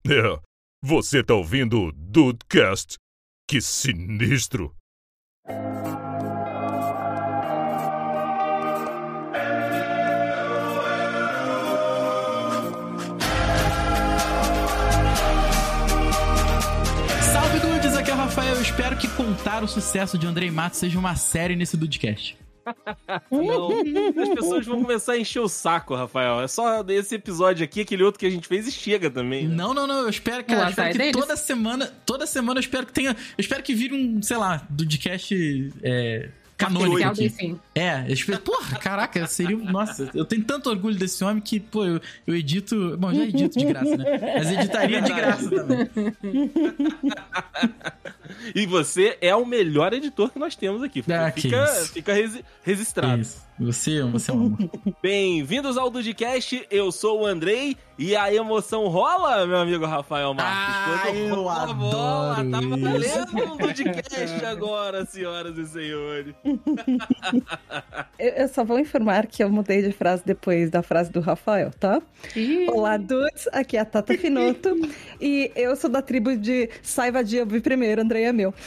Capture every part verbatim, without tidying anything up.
É, você tá ouvindo o Dudecast? Que sinistro! Salve, Dudes! Aqui é o Rafael. Eu espero que contar o sucesso de Andrei Matos seja uma série nesse Dudecast. Não, as pessoas vão começar a encher o saco, Rafael. É só esse episódio aqui, aquele outro que a gente fez e chega também. Né? Não, não, não. Eu espero, cara, eu espero que toda semana, toda semana eu espero que tenha, eu espero que vire um, sei lá, Dudecast é, canônico aqui. É, eu espero, porra, caraca, seria, nossa, eu tenho tanto orgulho desse homem que, pô, eu, eu edito, bom, já edito de graça, né? Mas editaria de graça também. E você é o melhor editor que nós temos aqui. Ah, fica fica resi- registrado. Isso. Você, você é um amor. Bem-vindos ao Dudecast, eu sou o Andrei e a emoção rola, meu amigo Rafael Marques. Ah, eu adoro bola, tá valendo isso. o Dudecast agora, senhoras e senhores. Eu, eu só vou informar que eu mudei de frase depois da frase do Rafael, tá? Ih. Olá, dudes, aqui é a Tata Finoto e eu sou da tribo de Saiva de eu vi primeiro, Andrei é meu.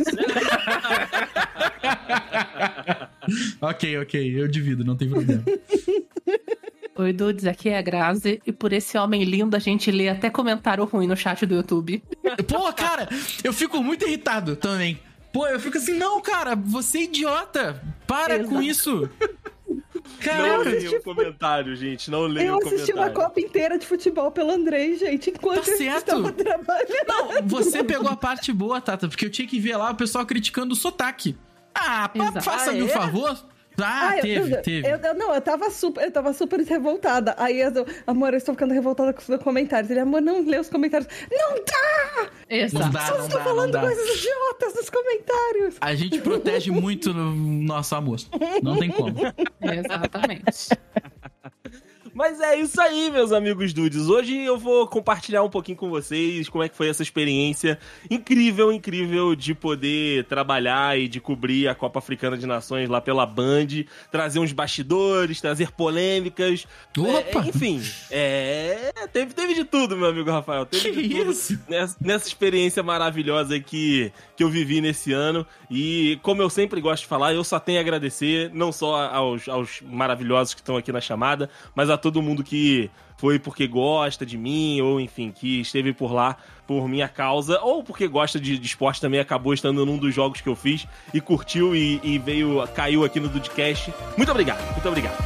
Ok, ok, eu divido, não tem problema. Oi, Dudes, aqui é a Grazi, e por esse homem lindo a gente lê até comentário ruim no chat do YouTube. Pô, cara, eu fico muito irritado também. Pô, eu fico assim, não, cara, você é idiota, para Exato. com isso. Cara, não leia o comentário, gente, não leia eu o comentário. Eu assisti uma Copa inteira de futebol pelo Andrei, gente, enquanto tá eu certo. estava trabalhando. Não, você pegou a parte boa, Tata, porque eu tinha que ver lá o pessoal criticando o sotaque. Ah, faça-me um ah, é? favor. Ah, ah teve, eu, teve. Eu, eu, não, eu tava super, eu tava super revoltada. Aí eu, amor, eu estou ficando revoltada com os meus comentários. Ele, amor, não lê os comentários. Não dá! Exato. Não dá, Vocês não estão dá, falando não dá. coisas idiotas nos comentários. A gente protege muito no nosso almoço. Não tem como. Exatamente. Mas é isso aí, meus amigos dudes. Hoje eu vou compartilhar um pouquinho com vocês como é que foi essa experiência incrível, incrível de poder trabalhar e de cobrir a Copa Africana de Nações lá pela Band, trazer uns bastidores, trazer polêmicas. Opa! É, enfim, é, teve, teve de tudo, meu amigo Rafael. Teve que de tudo isso? Nessa, nessa experiência maravilhosa que, que eu vivi nesse ano. E como eu sempre gosto de falar, eu só tenho a agradecer, não só aos, aos maravilhosos que estão aqui na chamada, mas a todo mundo que foi porque gosta de mim, ou enfim, que esteve por lá por minha causa, ou porque gosta de, de esporte também, acabou estando num dos jogos que eu fiz e curtiu e, e veio, caiu aqui no Dudecast. Muito obrigado, muito obrigado.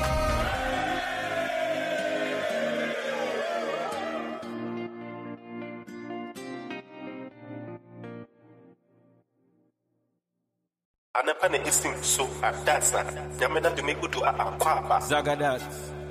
Anapane isim so adasa. Yamena de migudu a akwaba. Zagadat.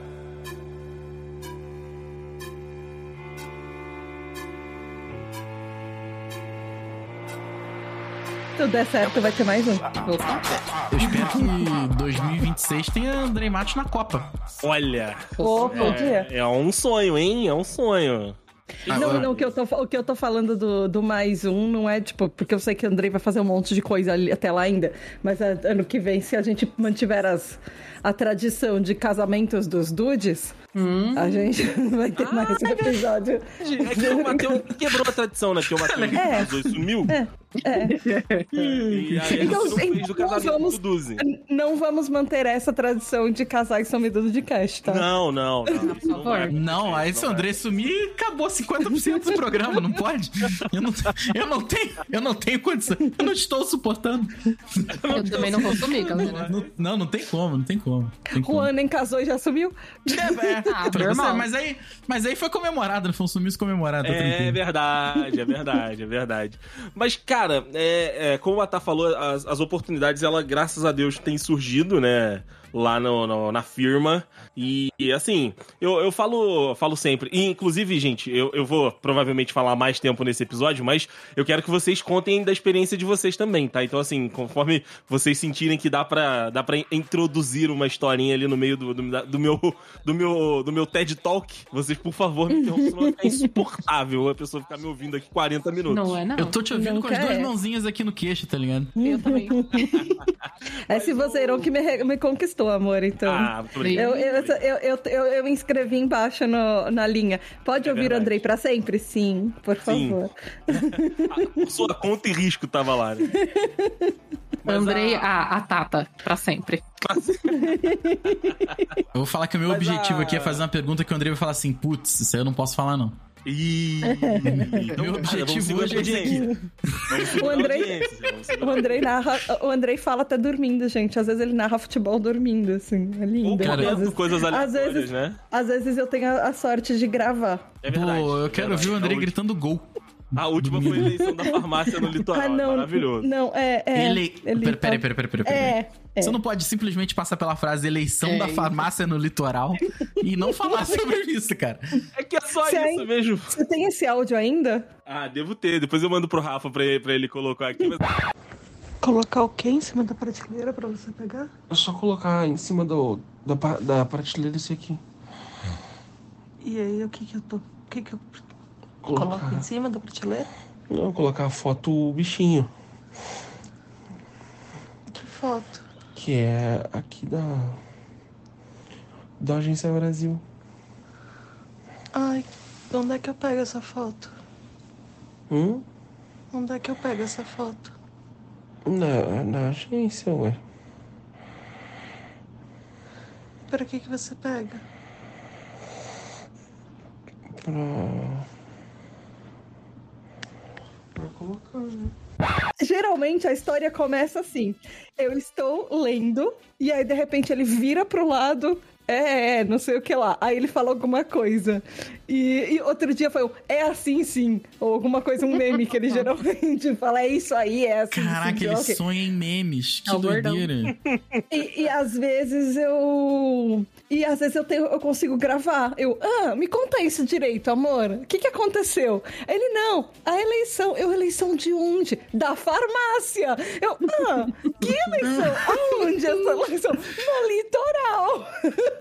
Se tudo der certo, vai ter mais um. Eu espero que dois mil e vinte e seis tenha Andrei Matos na Copa. Olha. Opa, é, é um sonho, hein? É um sonho. Não, não, o que eu tô, o que eu tô falando do, do mais um não é, tipo, porque eu sei que o Andrei vai fazer um monte de coisa ali, até lá ainda, mas a, ano que vem, se a gente mantiver as, a tradição de casamentos dos dudes, hum. a gente vai ter ah, mais um episódio. É que o Matheus quebrou a tradição, né? Que o Matheus é. sumiu. É. É. E aí então, não fez do casamento vamos, do Duzi. Não vamos manter essa tradição de casar que são medidos de cash, tá? Não, não, não. Por favor. Não, aí se o André sumir, acabou cinquenta por cento do programa, não pode? Eu não, eu não tenho, eu não tenho condição. Eu não estou suportando. Eu, eu também não vou sumir, galera. Não, não, não tem como, não tem como. Tem como. Juan nem casou e já sumiu. É, é. Ah, normal. Você, mas, aí, mas aí foi comemorado, não foi um sumiço comemorado. É tranquilo. verdade, é verdade, é verdade. Mas, cara, é, é, como a Tá falou, as, as oportunidades, ela, graças a Deus, têm surgido, né? Lá no, no, na firma. E, e assim, eu, eu falo, falo sempre. E, inclusive, gente, eu, eu vou provavelmente falar mais tempo nesse episódio, mas eu quero que vocês contem da experiência de vocês também, tá? Então, assim, conforme vocês sentirem que dá pra, dá pra introduzir uma historinha ali no meio do, do, do, meu, do, meu, do meu TED Talk, vocês, por favor, me interrompam, senão vai ficar insuportável a pessoa ficar me ouvindo aqui quarenta minutos. Não é, não. Eu tô te ouvindo não com as duas é. mãozinhas aqui no queixo, tá ligado? Eu também. Esse vozeirão que me, me conquistou Show, amor, então. Ah, muito obrigado. Eu, eu, eu, eu, eu, eu me inscrevi embaixo no, na linha. Pode é ouvir verdade. O Andrei pra sempre? Sim, por favor. Sim. A sua conta e risco tava lá, né? Mas Andrei, a... a, a Tata, pra sempre. Eu vou falar que o meu Mas objetivo a... aqui é fazer uma pergunta que o Andrei vai falar assim, putz, isso aí eu não posso falar, não. Ih, então, meu objetivo hoje é esse aqui. O Andrei, o, Andrei narra, o Andrei fala até dormindo, gente. Às vezes ele narra futebol dormindo, assim. É lindo. Ou cara, às vezes, coisas aleatórias, às vezes, né? Às vezes eu tenho a, a sorte de gravar. É verdade. Pô, eu é quero verdade. ouvir o Andrei gritando gol. A última foi a eleição da farmácia no litoral. Ah, não, é maravilhoso. Não, é. é Ele... ele pera, pera, pera, pera, pera, pera. É, é. Você não pode simplesmente passar pela frase eleição é, da farmácia no litoral e não falar sobre isso, cara. É que é só você isso aí, mesmo. Você tem esse áudio ainda? Ah, devo ter. Depois eu mando pro Rafa pra ele, pra ele colocar aqui. Mas... Colocar o quê em cima da prateleira pra você pegar? É só colocar em cima do, da, da prateleira esse aqui. E aí, o que que eu tô... O que que eu... Colocar... Coloco em cima da prateleira? Não, colocar a foto bichinho. Que foto? Que é aqui da... Da Agência Brasil. Ai, onde é que eu pego essa foto? Hum? Onde é que eu pego essa foto? Na, na agência, ué. Pra que que você pega? Pra... Pra colocar, né? Geralmente a história começa assim. Eu estou lendo e aí de repente ele vira pro lado... É, é, não sei o que lá. Aí ele fala alguma coisa. E, e outro dia foi o é assim sim. Ou alguma coisa, um meme que ele geralmente fala, é isso aí, é assim. Caraca, sim, ele okay. sonha em memes. Que é doideira. E, e às vezes eu... E às vezes eu, tenho, eu consigo gravar. Eu, ah, me conta isso direito, amor. O que que aconteceu? Ele, não, a eleição. Eu, eleição de onde? Da farmácia. Eu, ah, que eleição? Aonde essa eleição? No litoral.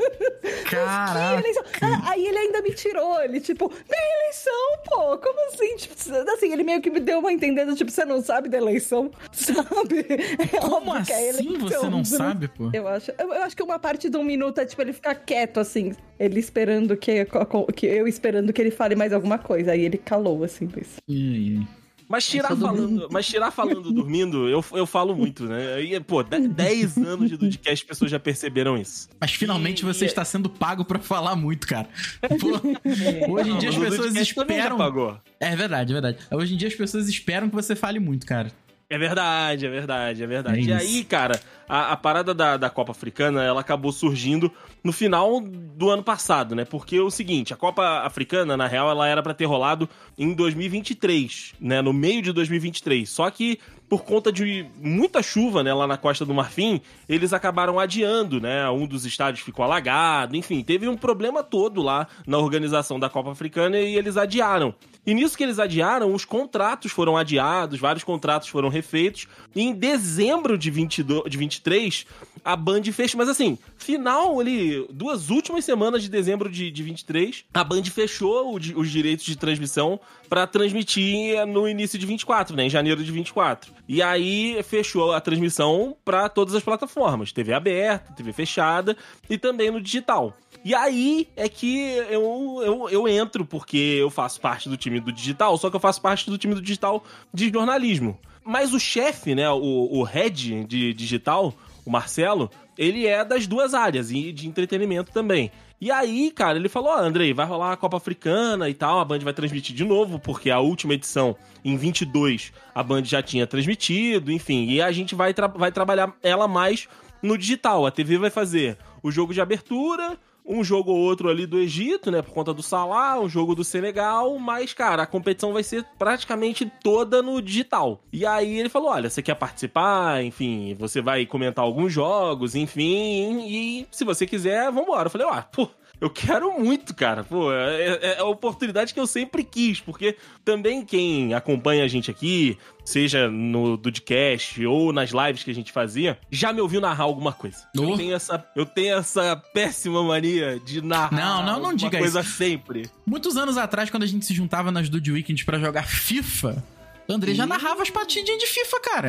Caraca. Ah, aí ele ainda me tirou. Ele, tipo, minha eleição, pô, como assim? Tipo, assim, ele meio que me deu uma entendida, tipo, você não sabe da eleição, sabe? É como assim é eleição, você não sabe, pô? Eu acho, eu, eu acho que uma parte de um minuto é, tipo, ele ficar quieto, assim, ele esperando que, que eu esperando que ele fale mais alguma coisa. Aí ele calou, assim, mas... E aí? Mas tirar falando, mas tirar falando dormindo, eu, eu falo muito, né? E, pô, dez anos de Dudcast, as pessoas já perceberam isso. Mas finalmente e, você e... está sendo pago pra falar muito, cara. Pô, é. Hoje em dia Não, as pessoas esperam... Pagou. É verdade, é verdade. Hoje em dia as pessoas esperam que você fale muito, cara. É verdade, é verdade, é verdade. É e aí, cara, a, a parada da, da Copa Africana, ela acabou surgindo no final do ano passado, né? Porque é o seguinte, a Copa Africana, na real, ela era pra ter rolado em dois mil e vinte e três, né? No meio de dois mil e vinte e três. Só que, por conta de muita chuva, né, lá na Costa do Marfim, eles acabaram adiando, né? Um dos estádios ficou alagado, enfim, teve um problema todo lá na organização da Copa Africana e eles adiaram. E nisso que eles adiaram, os contratos foram adiados, vários contratos foram refeitos. E em dezembro de, vinte e dois, de vinte e três, a Band fechou. Mas assim, final ali, duas últimas semanas de dezembro de, de vinte e três, a Band fechou o, os direitos de transmissão para transmitir no início de vinte e quatro, né? Em janeiro de vinte e quatro. E aí fechou a transmissão para todas as plataformas. T V aberta, T V fechada e também no digital. E aí é que eu, eu, eu entro, porque eu faço parte do time do digital, só que eu faço parte do time do digital de jornalismo. Mas o chefe, né, o, o head de digital, o Marcelo, ele é das duas áreas, e de entretenimento também. E aí, cara, ele falou, ó, oh, Andrei, vai rolar a Copa Africana e tal, a Band vai transmitir de novo, porque a última edição, em vinte e dois, a Band já tinha transmitido, enfim, e a gente vai, tra- vai trabalhar ela mais no digital. A T V vai fazer o jogo de abertura, um jogo ou outro ali do Egito, né, por conta do Salah, um jogo do Senegal, mas, cara, a competição vai ser praticamente toda no digital. E aí ele falou, olha, você quer participar? Enfim, você vai comentar alguns jogos, enfim, e se você quiser, vambora. Eu falei, ó, pô, eu quero muito, cara. Pô, é, é a oportunidade que eu sempre quis, porque também quem acompanha a gente aqui, seja no Dudcast ou nas lives que a gente fazia, já me ouviu narrar alguma coisa. Oh. Eu tenho essa, eu tenho essa péssima mania de narrar não, não, não diga coisa isso. sempre. Muitos anos atrás, quando a gente se juntava nas Dude Weekends pra jogar FIFA, o Andrei e... já narrava as partidinhas de FIFA, cara.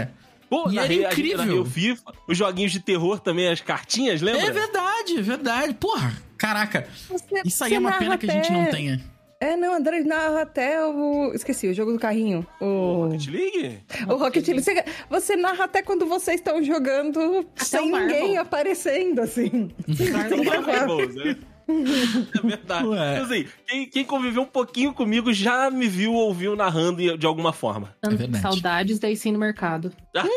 Pô, e na era Re- incrível. Na Rio FIFA, os joguinhos de terror também, as cartinhas, lembra? É verdade, é verdade. Porra, caraca. Você- Isso aí você é uma narra pena que a gente até- não tenha. É, não, André narra até o... Esqueci, o jogo do carrinho. O, Rocket League? o Rocket League. Você, você narra até quando vocês estão jogando sem o Marvel. ninguém aparecendo, assim. sem gravar. É verdade. Ué. Então, assim, quem, quem conviveu um pouquinho comigo já me viu ou ouviu narrando de alguma forma. É verdade. Saudades da ensino mercado.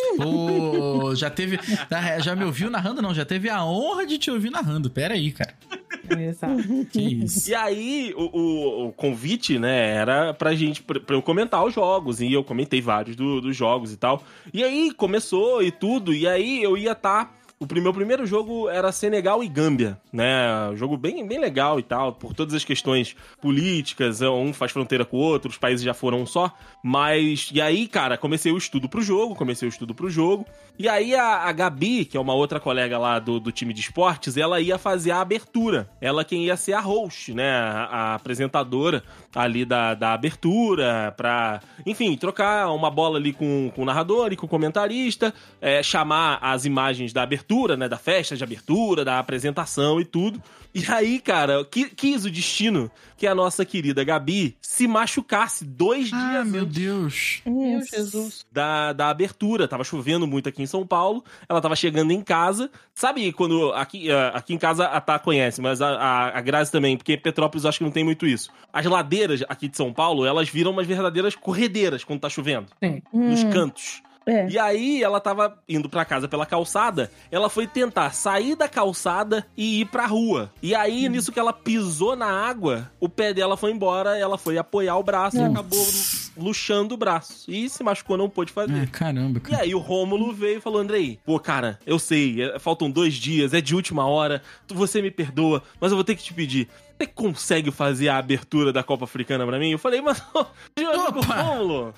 Pô, já teve. Já me ouviu narrando, não? Já teve a honra de te ouvir narrando. Pera aí, cara. Exato. Que isso. E aí, o, o- o convite, né, era pra gente, pra, pra eu comentar os jogos, e eu comentei vários do- dos jogos e tal. E aí, começou e tudo, e aí eu ia estar... O prim- meu primeiro jogo era Senegal e Gâmbia, né? Um jogo bem, bem legal e tal, por todas as questões políticas, um faz fronteira com o outro, os países já foram um só. Mas, e aí, cara, comecei o estudo pro jogo, comecei o estudo pro jogo. E aí a, a Gabi, que é uma outra colega lá do, do time de esportes, ela ia fazer a abertura. Ela quem ia ser a host, né? A, a apresentadora ali da, da abertura, pra, enfim, trocar uma bola ali com, com o narrador e com o comentarista, é, chamar as imagens da abertura, né? Da festa de abertura, da apresentação e tudo. E aí, cara, qui- quis o destino que a nossa querida Gabi se machucasse dois Ah, dias meu antes Deus. Meu Jesus. da, da abertura. Tava chovendo muito aqui em São Paulo. Ela tava chegando em casa. Sabe quando... Aqui, ah, aqui em casa a Tá conhece, mas a, a, a Grazi também, porque Petrópolis eu acho que não tem muito isso. As ladeiras aqui de São Paulo, elas viram umas verdadeiras corredeiras quando tá chovendo. Sim. Nos cantos. É. E aí, ela tava indo pra casa pela calçada, ela foi tentar sair da calçada e ir pra rua. E aí, nisso que ela pisou na água, o pé dela foi embora, ela foi apoiar o braço e acabou luxando o braço. E se machucou, não pôde fazer. É, caramba, E cara. aí o Rômulo veio e falou, Andrei, pô, cara, eu sei, é- faltam dois dias, é de última hora, tu, você me perdoa, mas eu vou ter que te pedir, você consegue fazer a abertura da Copa Africana pra mim? Eu falei, mas, meu amigo Opa! Rômulo...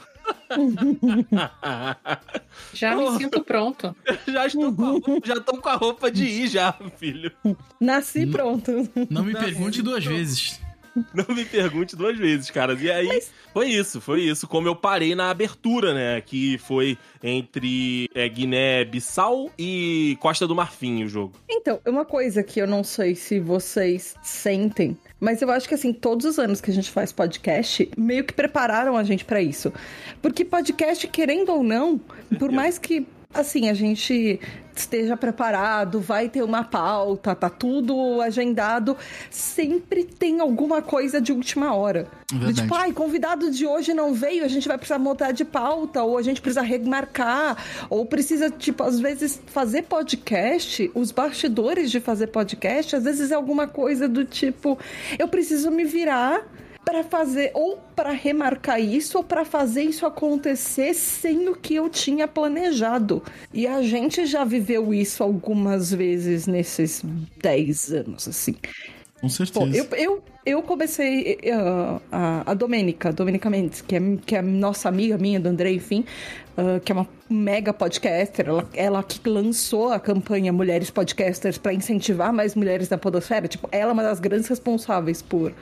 Já me sinto pronto. já estou com a roupa, já tô com a roupa de ir já, filho. Nasci pronto. Não me pergunte duas vezes. Não me pergunte duas vezes, cara. E aí, foi isso, foi isso. Como eu parei na abertura, né? Que foi entre é, Guiné-Bissau e Costa do Marfim o jogo. Então, uma coisa que eu não sei se vocês sentem, mas eu acho que, assim, todos os anos que a gente faz podcast, meio que prepararam a gente pra isso. Porque podcast, querendo ou não, por mais que, assim, a gente esteja preparado, vai ter uma pauta, tá tudo agendado, sempre tem alguma coisa de última hora. Verdade. Tipo, ai, convidado de hoje não veio, a gente vai precisar mudar de pauta, ou a gente precisa remarcar, ou precisa, tipo, às vezes fazer podcast, os bastidores de fazer podcast, às vezes é alguma coisa do tipo, eu preciso me virar para fazer, ou para remarcar isso, ou para fazer isso acontecer sem o que eu tinha planejado. E a gente já viveu isso algumas vezes nesses dez anos, assim. Com certeza. Pô, eu, eu, eu comecei uh, a, a Domênica, a Domênica Mendes, que é, que é nossa amiga minha, do André, enfim, uh, que é uma mega podcaster, ela, ela que lançou a campanha Mulheres Podcasters para incentivar mais mulheres na podosfera. Tipo, ela é uma das grandes responsáveis por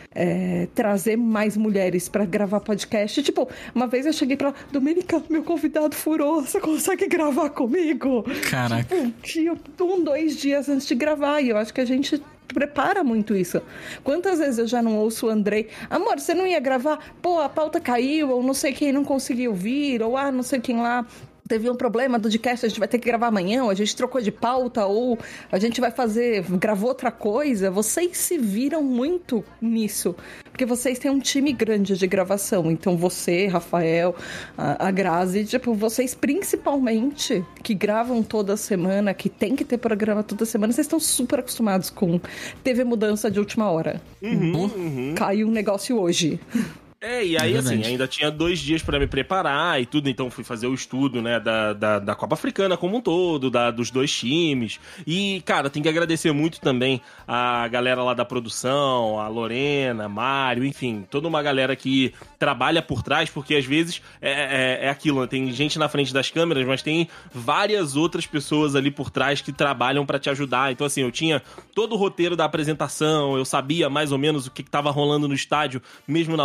É, trazer mais mulheres pra gravar podcast. Tipo, uma vez eu cheguei pra ela, Domênica, meu convidado furou, você consegue gravar comigo? Caraca. Tipo, um, dois dias antes de gravar, e eu acho que a gente prepara muito isso. Quantas vezes eu já não ouço o Andrei, amor, você não ia gravar? Pô, a pauta caiu, ou não sei quem não conseguiu vir, ou ah, não sei quem lá teve um problema do podcast, a gente vai ter que gravar amanhã, ou a gente trocou de pauta, ou a gente vai fazer, gravou outra coisa. Vocês se viram muito nisso, porque vocês têm um time grande de gravação, então você, Rafael, a, a Grazi, tipo, vocês principalmente, que gravam toda semana, que tem que ter programa toda semana, vocês estão super acostumados com teve mudança de última hora. Uhum, uhum. Caiu um negócio hoje. É, e aí, É assim, verdade. ainda tinha dois dias pra me preparar e tudo, então fui fazer o estudo, né, da, da, da Copa Africana como um todo, da, dos dois times. E, cara, tem que agradecer muito também a galera lá da produção, a Lorena, Mário, enfim, toda uma galera que trabalha por trás, porque às vezes é, é, é aquilo, né, tem gente na frente das câmeras, mas tem várias outras pessoas ali por trás que trabalham pra te ajudar. Então, assim, eu tinha todo o roteiro da apresentação, eu sabia mais ou menos o que, que tava rolando no estádio, mesmo na hora que a gente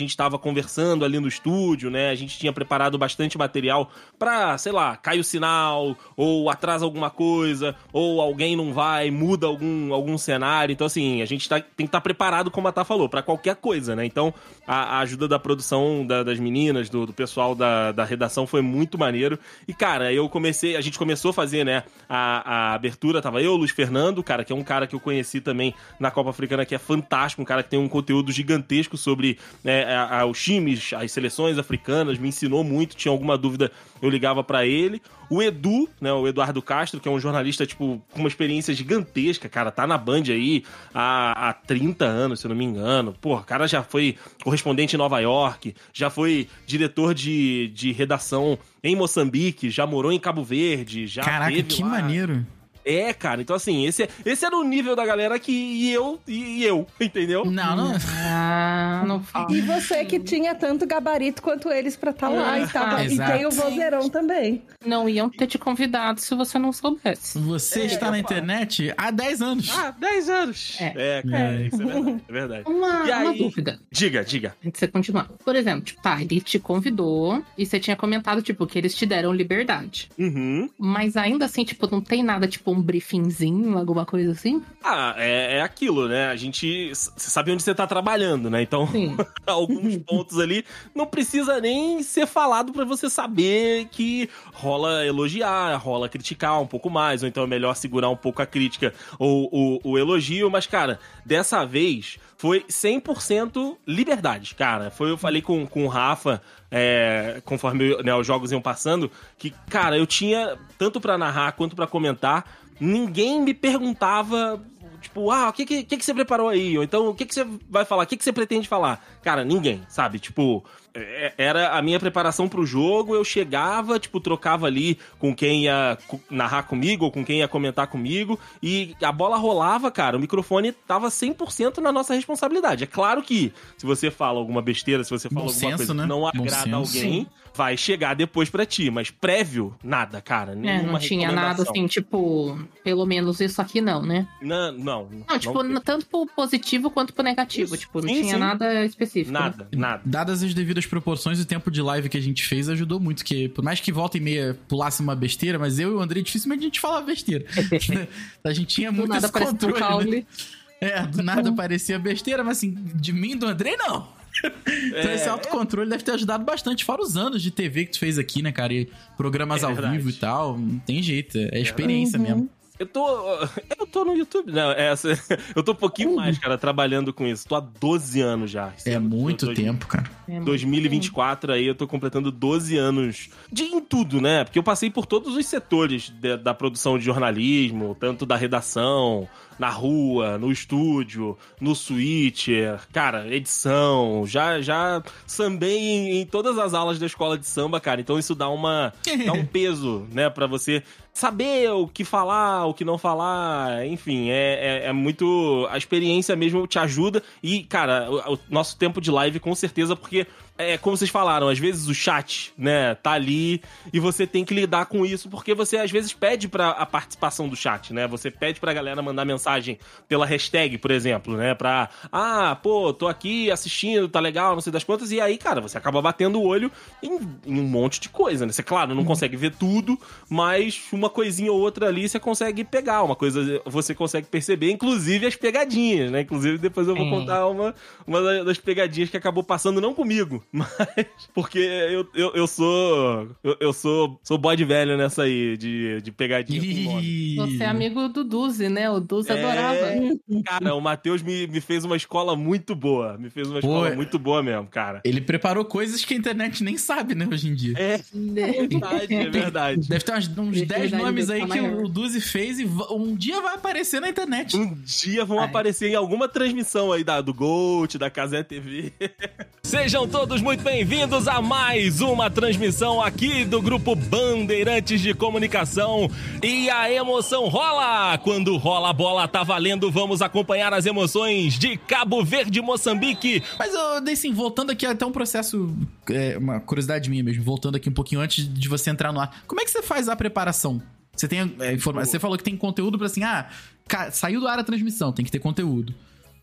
gente estava conversando ali no estúdio, né? A gente tinha preparado bastante material pra, sei lá, cai o sinal, ou atrasa alguma coisa, ou alguém não vai, muda algum, algum cenário. Então, assim, a gente tá, tem que estar tá preparado, como a Tá falou, pra qualquer coisa, né? Então, a, a ajuda da produção da, das meninas, do, do pessoal da, da redação foi muito maneiro. E, cara, eu comecei, a gente começou a fazer, né, a, a abertura, tava eu, o Luiz Fernando, cara, que é um cara que eu conheci também na Copa Africana, que é fantástico, um cara que tem um conteúdo gigantesco sobre né, a, a, os times, as seleções africanas, me ensinou muito, tinha alguma dúvida, eu ligava pra ele. O Edu, né, o Eduardo Castro, que é um jornalista, tipo, com uma experiência gigantesca, cara, tá na Band aí há, há trinta anos, se eu não me engano. Pô, o cara já foi correspondente em Nova York, já foi diretor de, de redação em Moçambique, já morou em Cabo Verde, já Caraca, que lá. Maneiro. É, cara, então assim, esse, esse era o nível da galera que e eu, e, e eu, entendeu? Não, não. Ah, não fala. E você que tinha tanto gabarito quanto eles pra estar tá lá, e, tava, e tem o vozeirão também. Não iam ter te convidado se você não soubesse. Você é, está na internet há dez anos. Ah, dez anos. É, é cara, é. Isso é verdade, é verdade. Uma, e aí, uma dúvida. Diga, diga. Antes de você continuar. Por exemplo, tipo, tá, ele te convidou e você tinha comentado, tipo, que eles te deram liberdade. Uhum. Mas ainda assim, tipo, não tem nada, tipo, um briefingzinho, alguma coisa assim? Ah, é, é aquilo, né? A gente... Você sabe onde você tá trabalhando, né? Então, alguns pontos ali não precisa nem ser falado pra você saber que rola elogiar, rola criticar um pouco mais, ou então é melhor segurar um pouco a crítica ou o, o elogio. Mas, cara, dessa vez foi cem por cento liberdade, cara. Foi, eu falei com, com o Rafa, é, conforme né, os jogos iam passando, que, cara, eu tinha, tanto pra narrar quanto pra comentar, ninguém me perguntava, tipo, ah, o que que, que que você preparou aí? Ou então, o que que você vai falar? O que que você pretende falar? Cara, ninguém, sabe? Tipo, era a minha preparação pro jogo, eu chegava, tipo, trocava ali com quem ia narrar comigo ou com quem ia comentar comigo e a bola rolava, cara, o microfone tava cem por cento na nossa responsabilidade. É claro que se você fala alguma besteira, se você fala Bom alguma senso, coisa né? que não Bom agrada senso. alguém, vai chegar depois pra ti, mas prévio, nada, cara, nenhuma É, não tinha nada assim, tipo, pelo menos isso aqui não, né? Não, não. Não, tipo, não tanto pro positivo quanto pro negativo, Isso. tipo, não Sim, tinha sim. nada específico. Nada, né? nada. Dadas as devidas proporções, o tempo de live que a gente fez ajudou muito, que por mais que volta e meia pulasse uma besteira, mas eu e o André dificilmente a gente falava besteira. A gente tinha muito nada esse controle, um né? É, do nada parecia besteira, mas assim, de mim e do André, não. Então É, esse autocontrole deve ter ajudado bastante, fora os anos de T V que tu fez aqui, né, cara? E programas É ao verdade. vivo e tal, não tem jeito, é experiência mesmo. Eu tô. Eu tô no YouTube. Não, é, eu tô um pouquinho mais, cara, trabalhando com isso. Tô há doze anos já. É Esse muito dois- tempo, cara. É, dois mil e vinte e quatro aí, eu tô completando doze anos de em tudo, né? Porque eu passei por todos os setores de- da produção de jornalismo, tanto da redação, na rua, no estúdio, no switcher, cara, edição, já, já sambei em, em todas as aulas da escola de samba, cara, então isso dá uma dá um peso, né, pra você saber o que falar, o que não falar, enfim, é, é, é muito... A experiência mesmo te ajuda e, cara, o, o nosso tempo de live com certeza, porque é como vocês falaram, às vezes o chat, né, tá ali e você tem que lidar com isso, porque você às vezes pede pra a participação do chat, né, você pede pra galera mandar mensagem pela hashtag, por exemplo, né, pra, ah, pô, tô aqui assistindo, tá legal, não sei das quantas, e aí, cara, você acaba batendo o olho em, em um monte de coisa, né, você, claro, não consegue ver tudo, mas uma coisinha ou outra ali você consegue pegar, uma coisa você consegue perceber, inclusive as pegadinhas, né, inclusive depois eu vou É. contar uma, uma das pegadinhas que acabou passando não comigo, mas porque eu, eu, eu sou eu, eu sou sou bode velho nessa aí de, de pegadinha com nome. Você é amigo do Duzi, né? O Duzi É, adorava. Cara, o Matheus me, me fez uma escola muito boa, me fez uma Pô, escola é- muito boa mesmo, cara. Ele preparou coisas que a internet nem sabe, né, hoje em dia. É verdade, é verdade. Deve ter uns, uns dez Verdade nomes dele aí tá que maior. o Duzi fez e va- um dia vai aparecer na internet. Um dia vão Ai. aparecer em alguma transmissão aí da, do Gold, da Casé T V. Sejam todos muito bem-vindos a mais uma transmissão aqui do Grupo Bandeirantes de Comunicação. E a emoção rola! Quando rola a bola tá valendo, vamos acompanhar as emoções de Cabo Verde e Moçambique. Mas, eu assim, voltando aqui até um processo, é, uma curiosidade minha mesmo, voltando aqui um pouquinho antes de você entrar no ar. Como é que você faz a preparação? Você tem é, informa- Você falou que tem conteúdo pra assim, ah, ca- saiu do ar a transmissão, tem que ter conteúdo.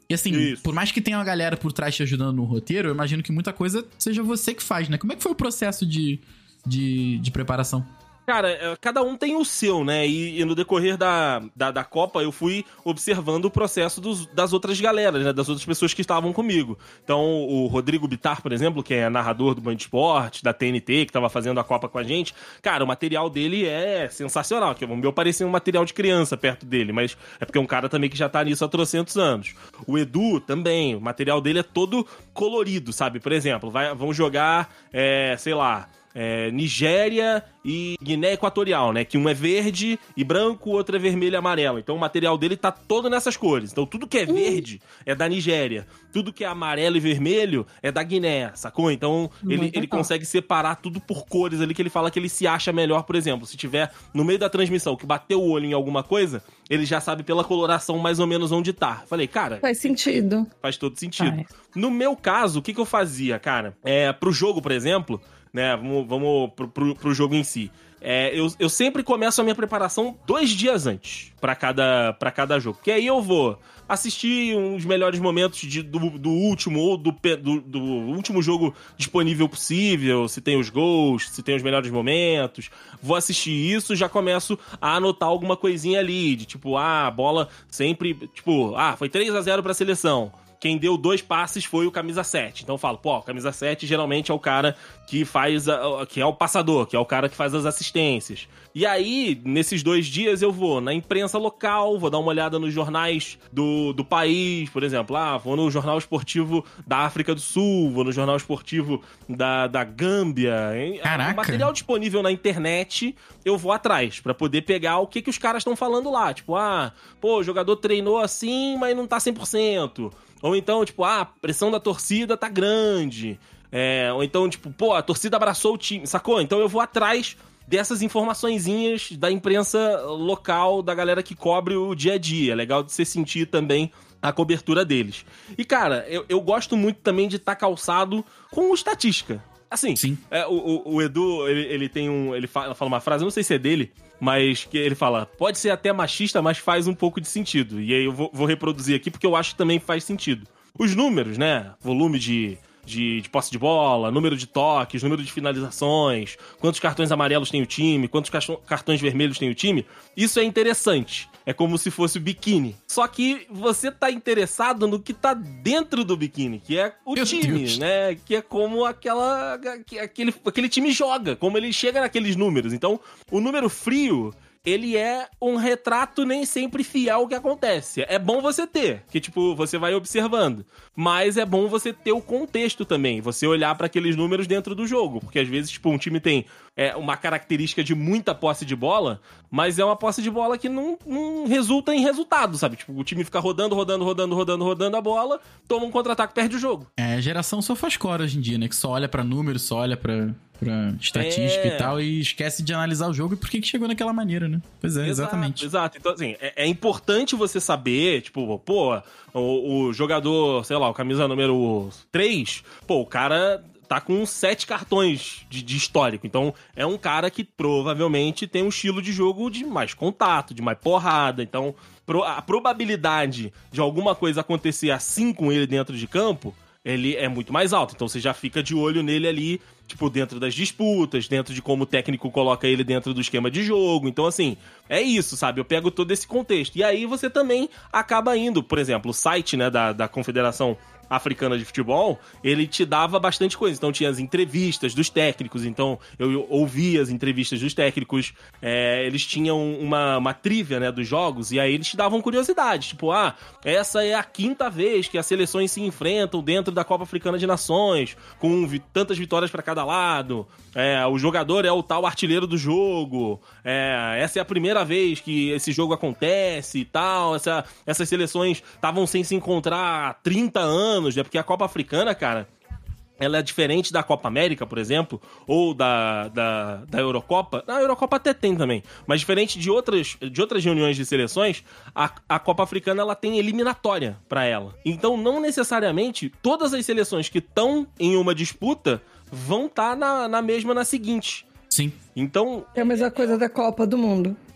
E assim, Isso. por mais que tenha uma galera por trás te ajudando no roteiro, eu imagino que muita coisa seja você que faz, né? Como é que foi o processo de, de, de preparação? Cara, cada um tem o seu, né? E, e no decorrer da, da, da Copa, eu fui observando o processo dos, das outras galeras, né? Das outras pessoas que estavam comigo. Então, o Rodrigo Bittar, por exemplo, que é narrador do Band Esporte, da T N T, que estava fazendo a Copa com a gente, cara, o material dele é sensacional. Que o meu parecia um material de criança perto dele, mas é porque é um cara também que já tá nisso há trocentos anos. O Edu também, o material dele é todo colorido, sabe? Por exemplo, vai, vamos jogar, é, sei lá... É, Nigéria e Guiné Equatorial, né? Que um é verde e branco, o outro é vermelho e amarelo. Então o material dele tá todo nessas cores. Então tudo que é verde é da Nigéria. Tudo que é amarelo e vermelho é da Guiné, sacou? Então ele, ele consegue separar tudo por cores ali, que ele fala que ele se acha melhor, por exemplo. Se tiver no meio da transmissão que bateu o olho em alguma coisa, ele já sabe pela coloração mais ou menos onde tá. Falei, cara... Faz sentido. Faz todo sentido. Faz. No meu caso, o que que eu fazia, cara? É, pro jogo, por exemplo... Né, vamos, vamos pro, pro, pro jogo em si. É, eu, eu sempre começo a minha preparação dois dias antes pra cada, pra cada jogo. Porque aí eu vou assistir uns melhores momentos de, do, do último ou do, do, do último jogo disponível possível, se tem os gols, se tem os melhores momentos. Vou assistir isso, já começo a anotar alguma coisinha ali, de tipo, ah, a bola sempre, tipo, ah, foi três a zero pra seleção. Quem deu dois passes foi o camisa sete. Então eu falo, pô, o camisa sete geralmente é o cara que faz, a, que é o passador, que é o cara que faz as assistências. E aí, nesses dois dias eu vou na imprensa local, vou dar uma olhada nos jornais do, do país, por exemplo, ah, vou no jornal esportivo da África do Sul, vou no jornal esportivo da, da Gâmbia. Caraca! O material disponível na internet, eu vou atrás, pra poder pegar o que, que os caras estão falando lá. Tipo, ah, pô, o jogador treinou assim, mas não tá cem por cento. Ou então, tipo, ah, a pressão da torcida tá grande. É, ou então, tipo, pô, a torcida abraçou o time, sacou? Então eu vou atrás dessas informaçõezinhas da imprensa local, da galera que cobre o dia a dia. É legal de você sentir também a cobertura deles. E, cara, eu, eu gosto muito também de estar tá calçado com estatística. Assim, é, o, o, o Edu, ele, ele tem um... Ele fala, fala uma frase, eu não sei se é dele, mas que ele fala, pode ser até machista, mas faz um pouco de sentido. E aí eu vou, vou reproduzir aqui, porque eu acho que também faz sentido. Os números, né? Volume de, de, de posse de bola, número de toques, número de finalizações, quantos cartões amarelos tem o time, quantos cartões vermelhos tem o time, isso é interessante. É como se fosse o biquíni. Só que você tá interessado no que tá dentro do biquíni, que é o Meu time, Deus. né? Que é como aquela, aquele, aquele time joga, como ele chega naqueles números. Então, o número frio, ele é um retrato nem sempre fiel ao que acontece. É bom você ter, que tipo, você vai observando. Mas é bom você ter o contexto também, você olhar para aqueles números dentro do jogo. Porque às vezes, tipo, um time tem é, uma característica de muita posse de bola, mas é uma posse de bola que não, não resulta em resultado, sabe? Tipo, o time fica rodando, rodando, rodando, rodando, rodando a bola, toma um contra-ataque, perde o jogo. É, geração SofaScore hoje em dia, né? Que só olha pra números, só olha pra... pra estatística é... e tal, e esquece de analisar o jogo e por que que chegou naquela maneira, né? Pois é, exato, exatamente. Exato, então assim, é, é importante você saber, tipo, pô, o, o jogador, sei lá, o camisa número três, pô, o cara tá com sete cartões de, de histórico, então é um cara que provavelmente tem um estilo de jogo de mais contato, de mais porrada, então a probabilidade de alguma coisa acontecer assim com ele dentro de campo, ele é muito mais alto, então você já fica de olho nele ali, tipo, dentro das disputas, dentro de como o técnico coloca ele dentro do esquema de jogo. Então, assim, é isso, sabe? Eu pego todo esse contexto. E aí você também acaba indo, por exemplo, o site, né, da, da Confederação Africana de Futebol, ele te dava bastante coisa. Então tinha as entrevistas dos técnicos, então eu ouvia as entrevistas dos técnicos, é, eles tinham uma, uma trivia, né, dos jogos, e aí eles te davam curiosidade, tipo, ah, essa é a quinta vez que as seleções se enfrentam dentro da Copa Africana de Nações, com vi- tantas vitórias para cada lado, é, o jogador é o tal artilheiro do jogo, é, essa é a primeira vez que esse jogo acontece e tal, essa, essas seleções estavam sem se encontrar há trinta anos, né? Porque a Copa Africana, cara, ela é diferente da Copa América, por exemplo, ou da, da, da Eurocopa. A Eurocopa até tem também, mas diferente de outras, de outras reuniões de seleções, a, a Copa Africana ela tem eliminatória pra ela. Então, não necessariamente todas as seleções que estão em uma disputa vão estar tá na, na mesma na seguinte. Sim. Então... É a mesma coisa da Copa do Mundo.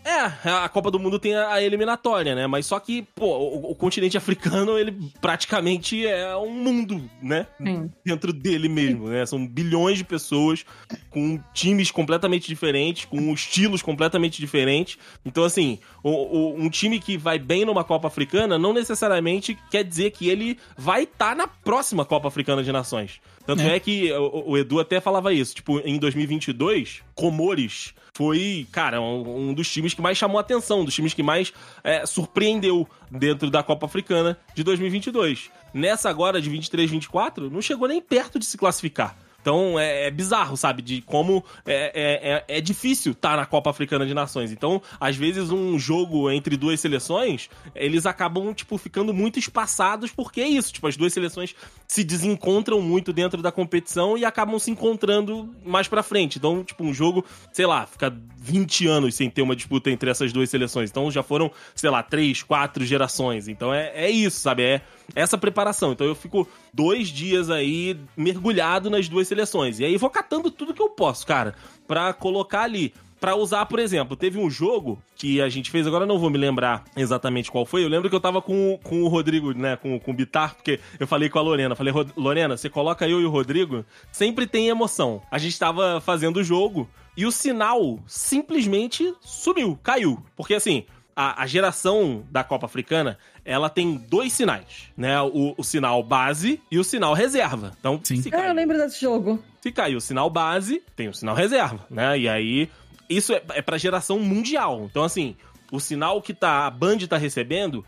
É, a Copa do Mundo tem a eliminatória, né? Mas só que, pô, o, o continente africano, ele praticamente é um mundo, né? Sim. Dentro dele mesmo, né? São bilhões de pessoas com times completamente diferentes, com estilos completamente diferentes. Então, assim, o, o, um time que vai bem numa Copa Africana não necessariamente quer dizer que ele vai estar tá na próxima Copa Africana de Nações. Tanto é, é que o, o Edu até falava isso. Tipo, em dois mil e vinte e dois, Comores foi, cara, um, um dos times que mais chamou a atenção, um dos times que mais é, surpreendeu dentro da Copa Africana de dois mil e vinte e dois. Nessa agora, de vinte e três, vinte e quatro, não chegou nem perto de se classificar. Então, é, é bizarro, sabe? De como é, é, é difícil estar na Copa Africana de Nações. Então, às vezes, um jogo entre duas seleções, eles acabam, tipo, ficando muito espaçados, porque é isso. Tipo, as duas seleções se desencontram muito dentro da competição e acabam se encontrando mais pra frente. Então, tipo, um jogo, sei lá, fica vinte anos sem ter uma disputa entre essas duas seleções. Então, já foram, sei lá, três, quatro gerações. Então, é, é isso, sabe? É essa preparação. Então, eu fico dois dias aí mergulhado nas duas seleções. E aí vou catando tudo que eu posso, cara, pra colocar ali. Pra usar, por exemplo, teve um jogo que a gente fez, agora não vou me lembrar exatamente qual foi. Eu lembro que eu tava com, com o Rodrigo, né, com, com o Bitar, porque eu falei com a Lorena. Falei, Lorena, você coloca eu e o Rodrigo, sempre tem emoção. A gente tava fazendo o jogo e o sinal simplesmente sumiu, caiu. Porque assim, a, a geração da Copa Africana, ela tem dois sinais, né? O, o sinal base e o sinal reserva. Então, Sim. Se caiu, ah, eu lembro desse jogo. Se caiu o sinal base, tem o sinal reserva, né? E aí, isso é, é pra geração mundial. Então, assim, o sinal que tá, a Band tá recebendo,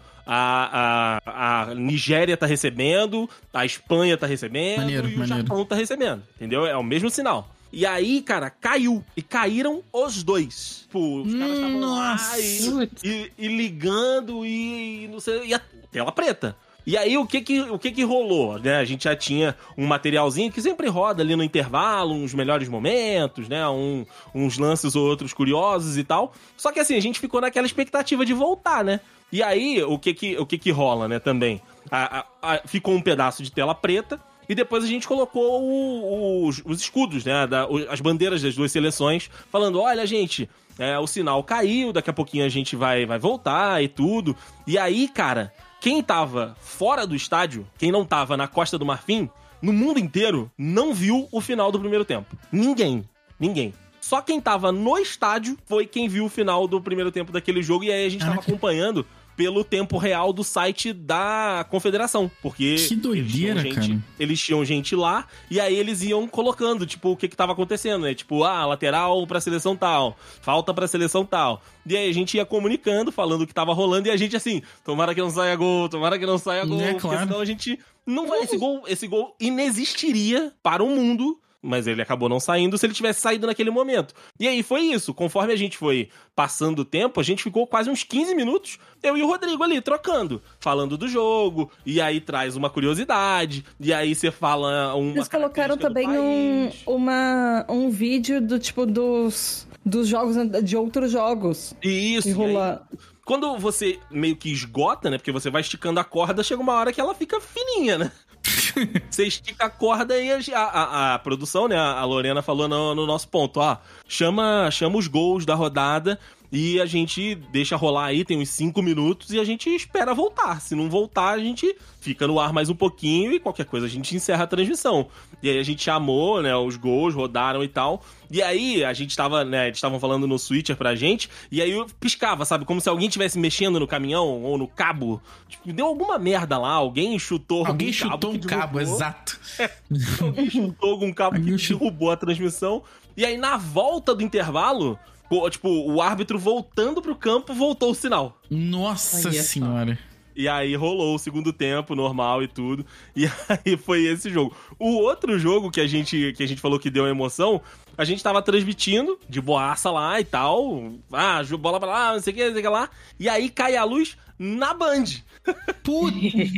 a, a, a Nigéria tá recebendo, a Espanha tá recebendo maneiro, e o maneiro. Japão tá recebendo, entendeu? É o mesmo sinal. E aí, cara, caiu. E caíram os dois. Tipo, os caras estavam lá e, e, e ligando e não sei, e a tela preta. E aí, o que que, o que que rolou, né? A gente já tinha um materialzinho que sempre roda ali no intervalo, uns melhores momentos, né? Um, uns lances ou outros curiosos e tal. Só que assim, a gente ficou naquela expectativa de voltar, né? E aí, o que que, o que, que rola, né, também? A, a, a, ficou um pedaço de tela preta. E depois a gente colocou o, os, os escudos, né? Da, as bandeiras das duas seleções, falando, olha, gente, é, o sinal caiu, daqui a pouquinho a gente vai, vai voltar e tudo. E aí, cara, quem tava fora do estádio, quem não tava na Costa do Marfim, no mundo inteiro, não viu o final do primeiro tempo. Ninguém. Ninguém. Só quem tava no estádio foi quem viu o final do primeiro tempo daquele jogo. E aí a gente tava acompanhando pelo tempo real do site da Confederação. Porque que doideira, eles tinham gente, cara. Eles tinham gente lá e aí eles iam colocando, tipo, o que que tava acontecendo, né? Tipo, ah, lateral pra seleção tal, falta pra seleção tal. E aí a gente ia comunicando, falando o que tava rolando e a gente assim, tomara que não saia gol, tomara que não saia gol, é, porque claro. senão a gente não vai... Esse gol, esse gol inexistiria para o mundo, mas ele acabou não saindo se ele tivesse saído naquele momento. E aí foi isso. Conforme a gente foi passando o tempo, a gente ficou quase uns quinze minutos, eu e o Rodrigo ali, trocando. Falando do jogo, e aí traz uma curiosidade, e aí você fala uma... Eles colocaram também um, uma, um vídeo do tipo dos, dos jogos, de outros jogos. Isso. Rolar. Quando você meio que esgota, né, porque você vai esticando a corda, chega uma hora que ela fica fininha, né? Você estica a corda e a, a, a produção, né? A Lorena falou no, no nosso ponto, ó, chama, chama os gols da rodada e a gente deixa rolar aí, tem uns cinco minutos e a gente espera voltar. Se não voltar, a gente fica no ar mais um pouquinho e qualquer coisa a gente encerra a transmissão. E aí a gente chamou, né, os gols, rodaram e tal. E aí a gente tava, né, eles estavam falando no switcher pra gente, e aí eu piscava, sabe? Como se alguém estivesse mexendo no caminhão ou no cabo. Tipo, deu alguma merda lá, alguém chutou Alguém chutou um cabo, exato. É, alguém chutou algum cabo que derrubou a transmissão. E aí na volta do intervalo, tipo, o árbitro voltando pro campo, voltou o sinal. Nossa aí, senhora. E aí rolou o segundo tempo, normal e tudo. E aí foi esse jogo. O outro jogo que a gente, que a gente falou que deu emoção, a gente tava transmitindo de boaça lá e tal. Ah, bola pra lá, não sei o que, não sei o que lá. E aí cai a luz na Band. Putz.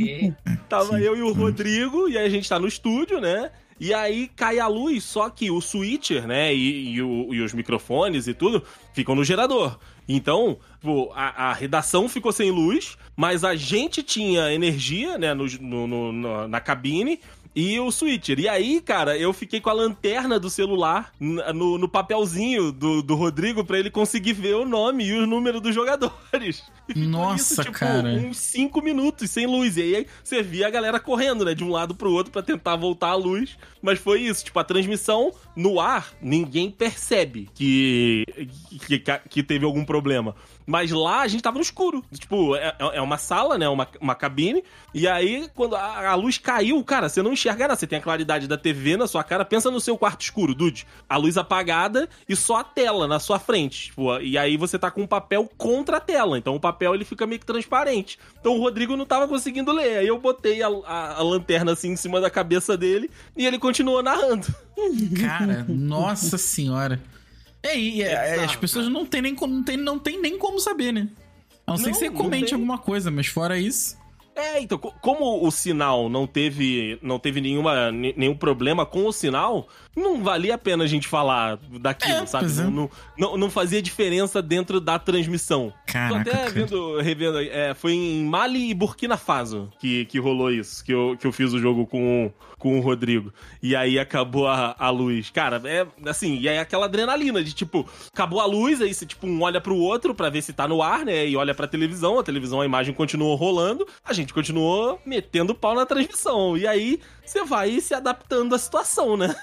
Tava eu e o Rodrigo, e aí a gente tá no estúdio, né? E aí cai a luz, só que o switcher, né, e, e, o, e os microfones e tudo ficam no gerador. Então, pô, a, a redação ficou sem luz, mas a gente tinha energia, né, no, no, no, na cabine, e o Switcher. E aí, cara, eu fiquei com a lanterna do celular no, no papelzinho do, do Rodrigo pra ele conseguir ver o nome e o número dos jogadores. E Nossa, isso, tipo, cara. uns cinco minutos sem luz. E aí você via a galera correndo, né, de um lado pro outro pra tentar voltar a luz. Mas foi isso, tipo, a transmissão no ar, ninguém percebe que, que, que teve algum problema. Mas lá a gente tava no escuro. Tipo, é, é uma sala, né? Uma, uma cabine. E aí, quando a, a luz caiu, cara, você não enxerga nada. Você tem a claridade da T V na sua cara. Pensa no seu quarto escuro, dude. A luz apagada e só a tela na sua frente. Tipo, e aí você tá com um papel contra a tela. Então o papel ele fica meio que transparente. Então o Rodrigo não tava conseguindo ler. Aí eu botei a, a, a lanterna assim em cima da cabeça dele e ele continuou narrando. Cara, nossa senhora. É, e é, é, as pessoas não tem, nem, não, tem, não tem nem como saber, né? A não ser que você comente alguma coisa, mas fora isso... É, então, como o sinal não teve, não teve nenhuma, nenhum problema com o sinal, não valia a pena a gente falar daquilo, é, sabe? É. Não, não, não fazia diferença dentro da transmissão. Caraca, Tô até vendo, revendo, é, foi em Mali e Burkina Faso que, que rolou isso, que eu, que eu fiz o jogo com, com o Rodrigo. E aí acabou a, a luz. Cara, é assim, e é aquela adrenalina de tipo, acabou a luz, aí você tipo, um olha pro outro pra ver se tá no ar, né? E olha pra televisão, a televisão, a imagem continuou rolando, a gente continuou metendo pau na transmissão. E aí você vai se adaptando à situação, né?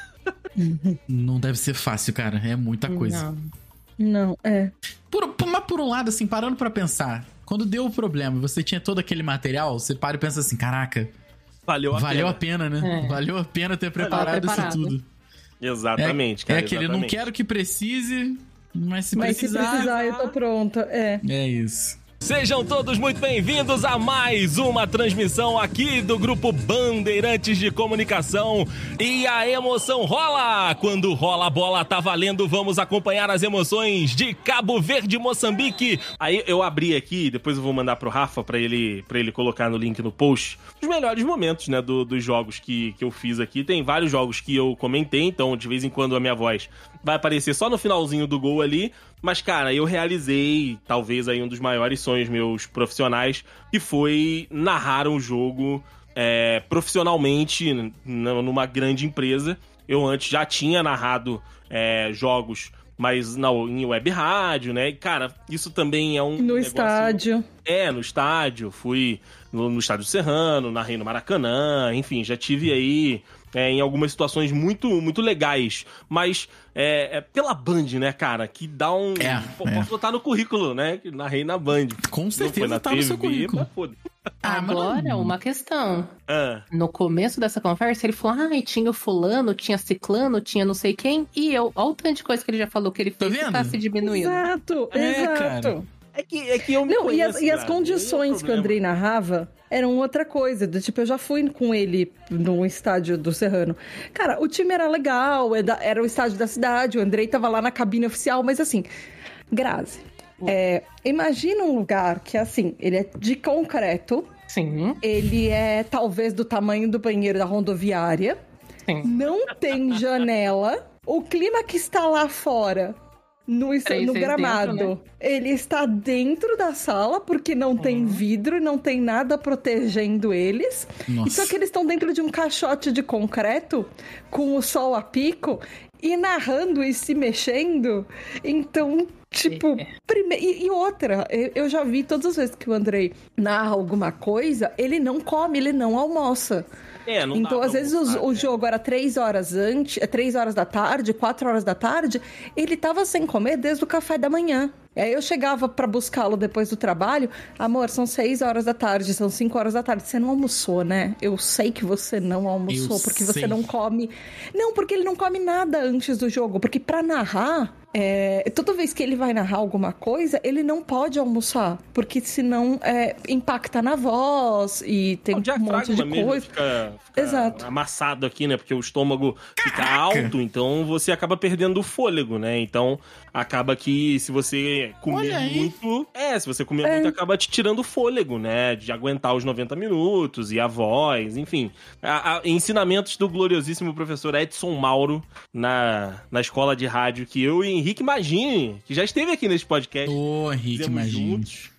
Não deve ser fácil, cara. É muita coisa. Não, não é. Por, por, mas por um lado, assim, parando pra pensar, quando deu o problema e você tinha todo aquele material, você para e pensa assim, caraca, valeu a valeu pena. a pena, né? É. Valeu a pena ter preparado, preparado. isso tudo. Exatamente, é, cara. É aquele, exatamente. não quero que precise, mas se mas precisar... se precisar, eu tô pronta, é. É isso. Sejam todos muito bem-vindos a mais uma transmissão aqui do Grupo Bandeirantes de Comunicação. E a emoção rola! Quando rola a bola, tá valendo. Vamos acompanhar as emoções de Cabo Verde, Moçambique. Aí eu abri aqui, depois eu vou mandar pro Rafa pra ele, pra ele colocar no link no post, os melhores momentos, né, do, dos jogos que, que eu fiz aqui. Tem vários jogos que eu comentei, então de vez em quando a minha voz vai aparecer só no finalzinho do gol ali. Mas, cara, eu realizei talvez aí um dos maiores sonhos meus profissionais, que foi narrar um jogo é, profissionalmente numa grande empresa. Eu antes já tinha narrado é, jogos, mas não, em web rádio, né? E, cara, isso também é um No negócio... estádio. É, no estádio. Fui no, no estádio Serrano, narrei no Maracanã, enfim, já tive aí... É, em algumas situações muito, muito legais, mas é, é pela Band, né, cara, que dá um... É, Pô, é. Posso botar no currículo, né, que narrei na Band. Com certeza tá no seu currículo. Ah, Agora, não... uma questão. Ah. No começo dessa conversa, ele falou, ah, tinha o fulano, tinha ciclano, tinha não sei quem, e eu, olha o tanto de coisa que ele já falou que ele fez tá que tá se diminuindo. Exato, é, exato. Cara. É que, é que eu me Não, conheço, e as, e as cara. condições que o Andrei narrava eram outra coisa. Do, tipo, eu já fui com ele no estádio do Serrano. Cara, o time era legal, era o estádio da cidade, o Andrei tava lá na cabine oficial, mas assim, Grazi, é, imagina um lugar que, assim, ele é de concreto. Sim. Ele é, talvez, do tamanho do banheiro da rodoviária. Sim. Não tem janela. O clima que está lá fora... No, no gramado, dentro, né? Ele está dentro da sala, porque não uhum. tem vidro, não tem nada protegendo eles. Nossa. E só que eles estão dentro de um caixote de concreto, com o sol a pico, e narrando e se mexendo. Então, tipo, é. prime... e, e outra, eu já vi todas as vezes que o Andrei narra alguma coisa, ele não come, ele não almoça. É, não então, dá às vezes, almoçar, o, o né? jogo era três horas antes, três horas da tarde, quatro horas da tarde, ele tava sem comer desde o café da manhã. E aí eu chegava pra buscá-lo depois do trabalho, amor, são seis horas da tarde, são cinco horas da tarde, você não almoçou, né? Eu sei que você não almoçou, eu porque sei. Você não come... Não, porque ele não come nada antes do jogo, porque pra narrar... É, toda vez que ele vai narrar alguma coisa, ele não pode almoçar, porque senão é, impacta na voz e tem um monte de coisa. Fica, fica Exato. amassado aqui, né? Porque o estômago fica alto, então você acaba perdendo o fôlego, né? Então acaba que se você comer muito, é, se você comer é. muito, acaba te tirando o fôlego, né? De aguentar os noventa minutos e a voz, enfim. A, a, ensinamentos do gloriosíssimo professor Edson Mauro na, na escola de rádio que eu e Henrique Magini, que já esteve aqui nesse podcast. Ô, Henrique Magini.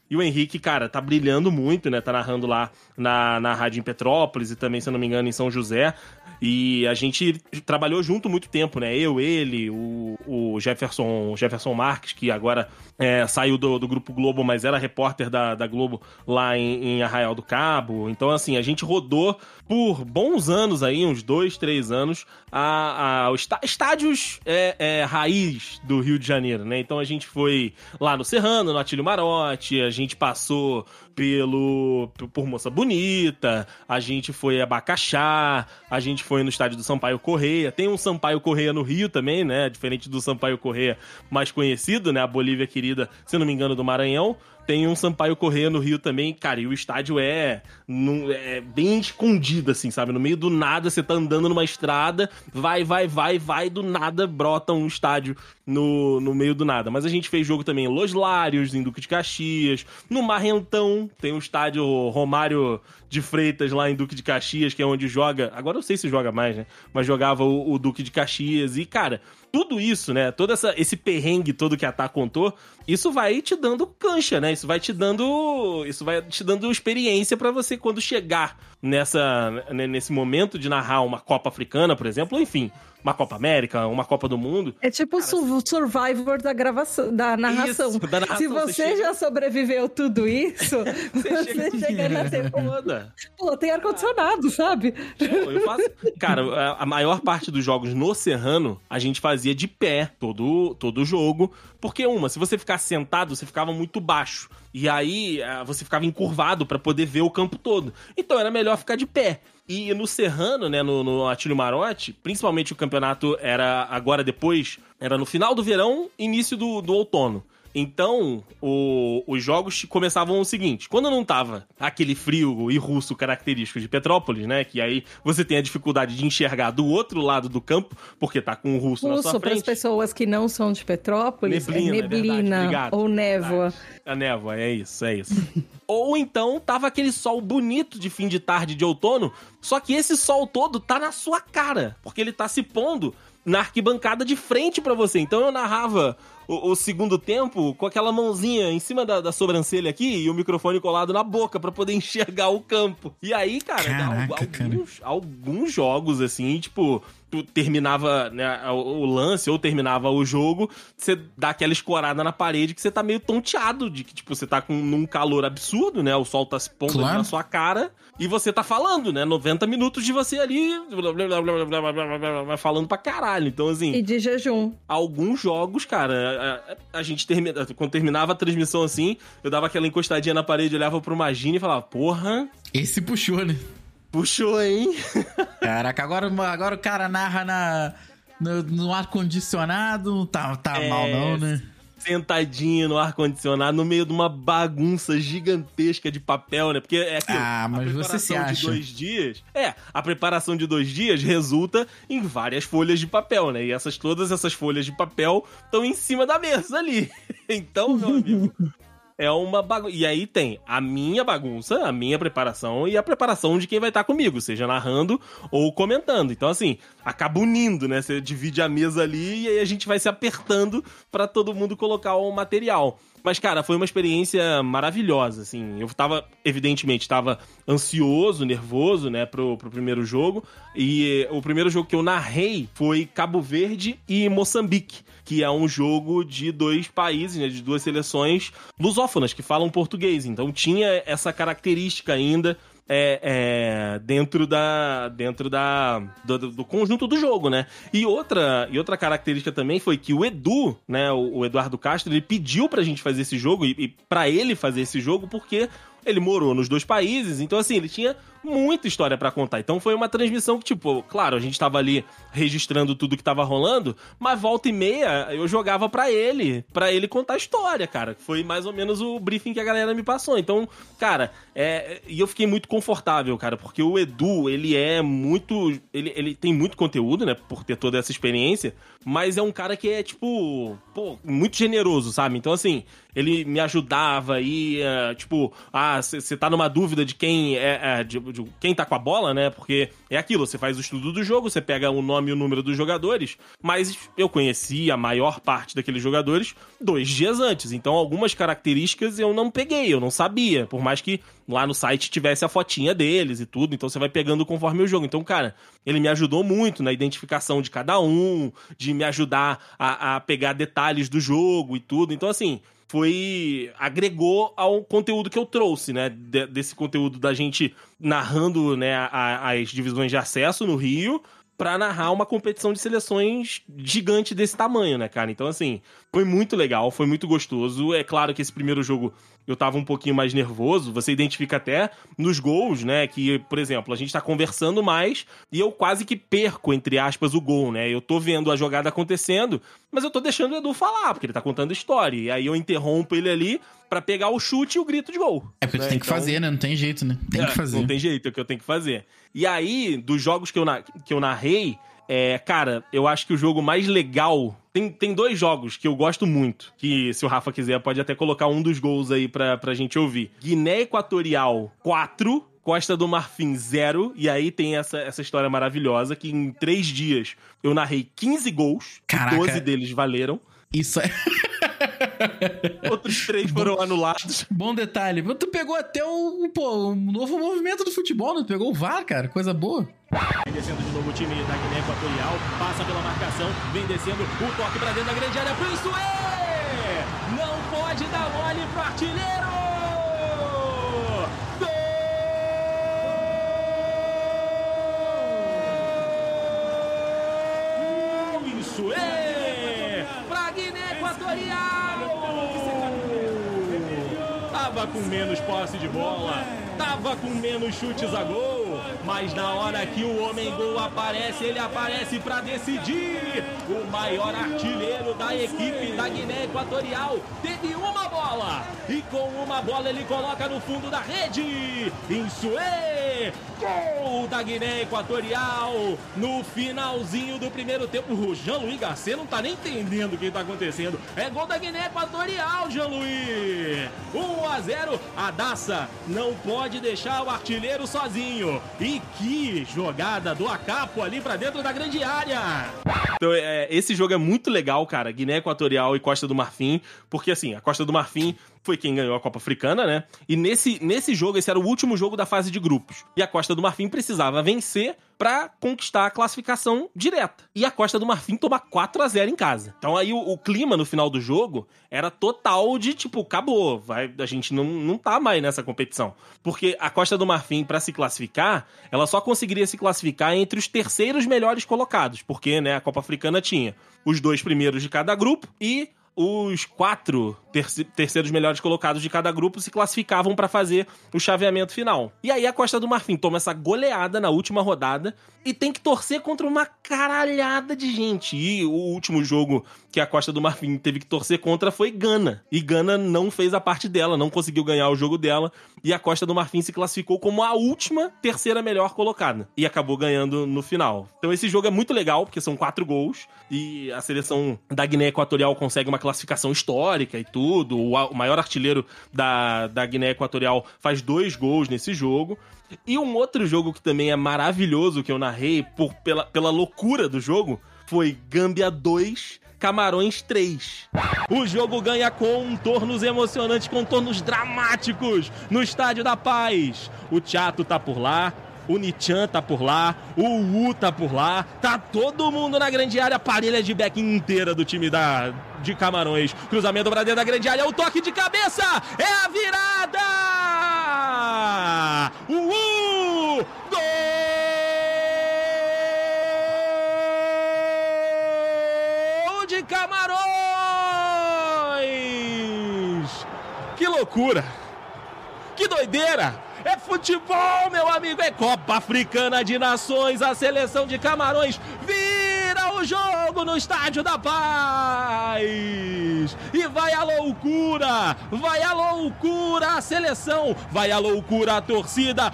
E o Henrique, cara, tá brilhando muito, né? Tá narrando lá na, na rádio em Petrópolis e também, se eu não me engano, em São José. E a gente trabalhou junto muito tempo, né? Eu, ele, o, o Jefferson, Jefferson Marques, que agora é, saiu do, do Grupo Globo, mas era repórter da, da Globo lá em, em Arraial do Cabo. Então, assim, a gente rodou por bons anos aí, uns dois, três anos, a, a, os estádios é, é, raiz do Rio de Janeiro, né? Então a gente foi lá no Serrano, no Atílio Marotti, a gente passou pelo por Moça Bonita, a gente foi a Bacaxá, a gente foi no estádio do Sampaio Corrêa. Tem um Sampaio Corrêa no Rio também, né? Diferente do Sampaio Corrêa mais conhecido, né? A Bolívia querida, se não me engano, do Maranhão. Tem um Sampaio Corrêa no Rio também, cara, e o estádio é, num, é bem escondido, assim, sabe? No meio do nada, você tá andando numa estrada, vai, vai, vai, vai, do nada brota um estádio no, no meio do nada. Mas a gente fez jogo também em Los Lários, em Duque de Caxias, no Marrentão, tem o estádio Romário de Freitas lá em Duque de Caxias, que é onde joga, agora eu não sei se joga mais, né? Mas jogava o, o Duque de Caxias e, cara, tudo isso, né? Todo essa, esse perrengue todo que a Tá contou, isso vai te dando cancha, né? Isso vai te dando, isso vai te dando experiência pra você quando chegar nessa, nesse momento de narrar uma Copa Africana, por exemplo, ou enfim, uma Copa América, uma Copa do Mundo. É tipo o cara, Survivor da gravação, da narração. Isso, da narração. Se você, você já chega... sobreviveu tudo isso, você, você chega, chega na temporada. Pô, tem ar-condicionado, sabe? Eu, eu faço... Cara, a maior parte dos jogos no Serrano, a gente fazia de pé todo, todo o jogo, porque uma, se você ficar sentado, você ficava muito baixo. E aí, você ficava encurvado pra poder ver o campo todo. Então era melhor ficar de pé. E no Serrano, né, no, no Atílio Marotti, principalmente o campeonato era agora depois, era no final do verão, início do, do outono. Então, o, os jogos começavam o seguinte, quando não tava aquele frio e russo característico de Petrópolis, né, que aí você tem a dificuldade de enxergar do outro lado do campo, porque tá com o russo, russo na sua frente. Para as pessoas que não são de Petrópolis, neblina, é neblina é ou névoa. A névoa, é isso, é isso. Ou então tava aquele sol bonito de fim de tarde de outono, só que esse sol todo tá na sua cara, porque ele tá se pondo na arquibancada de frente pra você. Então eu narrava o, o segundo tempo com aquela mãozinha em cima da, da sobrancelha aqui e o microfone colado na boca pra poder enxergar o campo. E aí, cara, Caraca, alguns, cara. alguns jogos, assim, tipo... tu terminava, né, o lance ou terminava o jogo, você dá aquela escorada na parede que você tá meio tonteado, de que, tipo, você tá com um calor absurdo, né, o sol tá se pondo claro. na sua cara, e você tá falando, né, noventa minutos de você ali, blá, blá, blá, blá, blá, blá, blá, falando pra caralho, então assim... E de jejum. Alguns jogos, cara, a, a, a gente termina, quando terminava a transmissão assim, eu dava aquela encostadinha na parede, olhava pro Magine e falava, porra... Esse puxou, né? Puxou, hein? Caraca, agora, agora o cara narra na, no, no ar-condicionado, não tá, tá é, mal não, né? Sentadinho no ar-condicionado, no meio de uma bagunça gigantesca de papel, né? Porque é aquilo, ah, mas você se acha? De dois dias, é, a preparação de dois dias resulta em várias folhas de papel, né? E essas, todas essas folhas de papel estão em cima da mesa ali. Então, meu amigo... É uma bagunça. E aí tem a minha bagunça, a minha preparação e a preparação de quem vai estar comigo, seja narrando ou comentando. Então, assim, acaba unindo, né? Você divide a mesa ali e aí a gente vai se apertando pra todo mundo colocar o material. Mas, cara, foi uma experiência maravilhosa, assim. Eu tava, evidentemente, tava ansioso, nervoso, né, pro, pro primeiro jogo. E o primeiro jogo que eu narrei foi Cabo Verde e Moçambique, que é um jogo de dois países, né, de duas seleções lusófonas, que falam português. Então tinha essa característica ainda é, é, dentro, da, dentro da, do, do conjunto do jogo, né? E outra, e outra característica também foi que o Edu, né, o, o Eduardo Castro, ele pediu pra gente fazer esse jogo, e, e pra ele fazer esse jogo, porque ele morou nos dois países, então assim, ele tinha muita história pra contar. Então foi uma transmissão que, tipo, claro, a gente tava ali registrando tudo que tava rolando, mas volta e meia eu jogava pra ele, pra ele contar a história, cara. Foi mais ou menos o briefing que a galera me passou. Então, cara, é... e eu fiquei muito confortável, cara, porque o Edu, ele é muito... Ele, ele tem muito conteúdo, né, por ter toda essa experiência, mas é um cara que é, tipo, pô, muito generoso, sabe? Então, assim, ele me ajudava e, uh, tipo, ah, você tá numa dúvida de quem é, é de, de quem tá com a bola, né? Porque é aquilo, você faz o estudo do jogo, você pega o nome e o número dos jogadores, mas eu conheci a maior parte daqueles jogadores dois dias antes. Então, algumas características eu não peguei, eu não sabia. Por mais que lá no site tivesse a fotinha deles e tudo. Então, você vai pegando conforme o jogo. Então, cara, ele me ajudou muito na identificação de cada um, de me ajudar a, a pegar detalhes do jogo e tudo. Então, assim, foi... agregou ao conteúdo que eu trouxe, né? De, desse conteúdo da gente narrando, né, a, as divisões de acesso no Rio, pra narrar uma competição de seleções gigante desse tamanho, né, cara? Então, assim, foi muito legal, foi muito gostoso. É claro que esse primeiro jogo eu tava um pouquinho mais nervoso, você identifica até nos gols, né, que, por exemplo, a gente tá conversando mais e eu quase que perco, entre aspas, o gol, né? Eu tô vendo a jogada acontecendo, mas eu tô deixando o Edu falar, porque ele tá contando história. E aí eu interrompo ele ali pra pegar o chute e o grito de gol. É porque né? tu tem que então... fazer, né? Não tem jeito, né? Tem é, que fazer. Não tem jeito, é o que eu tenho que fazer. E aí, dos jogos que eu, na... que eu narrei, é, cara, eu acho que o jogo mais legal... Tem, tem dois jogos que eu gosto muito, que se o Rafa quiser pode até colocar um dos gols aí pra, pra gente ouvir. Guiné Equatorial quatro, Costa do Marfim zero, e aí tem essa, essa história maravilhosa que em três dias eu narrei quinze gols, Caraca. doze deles valeram. Isso é... Outros três foram bom, anulados. Bom detalhe. Tu pegou até o, pô, um novo movimento do futebol, né? Tu pegou o V A R, cara. Coisa boa. Vem descendo de novo o time da Guiné Equatorial. Passa pela marcação. Vem descendo. O toque pra dentro da grande área. Pro Insuê! Não pode dar mole pro artilheiro! Gol! Insuê! Pra Guiné Equatorial! Tava com menos posse de bola, tava com menos chutes a gol, mas na hora que o homem gol aparece, ele aparece pra decidir. O maior artilheiro da equipe da Guiné Equatorial teve uma bola, e com uma bola ele coloca no fundo da rede. Insuê! Gol da Guiné Equatorial no finalzinho do primeiro tempo. O Jean-Louis Garcia não tá nem entendendo o que tá acontecendo. É gol da Guiné Equatorial, Jean-Louis. um a zero. A Daça não pode deixar o artilheiro sozinho. E que jogada do Acapo ali pra dentro da grande área. Então, é, esse jogo é muito legal, cara. Guiné Equatorial e Costa do Marfim. Porque, assim, a Costa do Marfim foi quem ganhou a Copa Africana, né? E nesse, nesse jogo, esse era o último jogo da fase de grupos. E a Costa do Marfim precisava vencer pra conquistar a classificação direta. E a Costa do Marfim toma quatro a zero em casa. Então aí o, o clima no final do jogo era total de, tipo, acabou. Vai, a gente não, não tá mais nessa competição. Porque a Costa do Marfim, pra se classificar, ela só conseguiria se classificar entre os terceiros melhores colocados. Porque, né, a Copa Africana tinha os dois primeiros de cada grupo e os quatro terce- terceiros melhores colocados de cada grupo se classificavam para fazer o chaveamento final. E aí a Costa do Marfim toma essa goleada na última rodada e tem que torcer contra uma caralhada de gente. E o último jogo que a Costa do Marfim teve que torcer contra foi Gana. E Gana não fez a parte dela, não conseguiu ganhar o jogo dela. E a Costa do Marfim se classificou como a última terceira melhor colocada. E acabou ganhando no final. Então esse jogo é muito legal, porque são quatro gols. E a seleção da Guiné Equatorial consegue uma classificação histórica e tudo. O maior artilheiro da, da Guiné Equatorial faz dois gols nesse jogo. E um outro jogo que também é maravilhoso, que eu narrei por, pela, pela loucura do jogo, foi Gâmbia dois, Camarões três. O jogo ganha contornos emocionantes, contornos dramáticos no Estádio da Paz. O Tchato tá por lá, o Nichan tá por lá, o U tá por lá, tá todo mundo na grande área, parelha de back inteira do time da, de Camarões. Cruzamento pra dentro da grande área, o toque de cabeça, é a virada! O U! Gol de Camarões! Que loucura! Que doideira! É futebol, meu amigo, é Copa Africana de Nações, a seleção de Camarões vira o jogo! jogo no Estádio da Paz! E vai a loucura! Vai a loucura a seleção! Vai a loucura a torcida!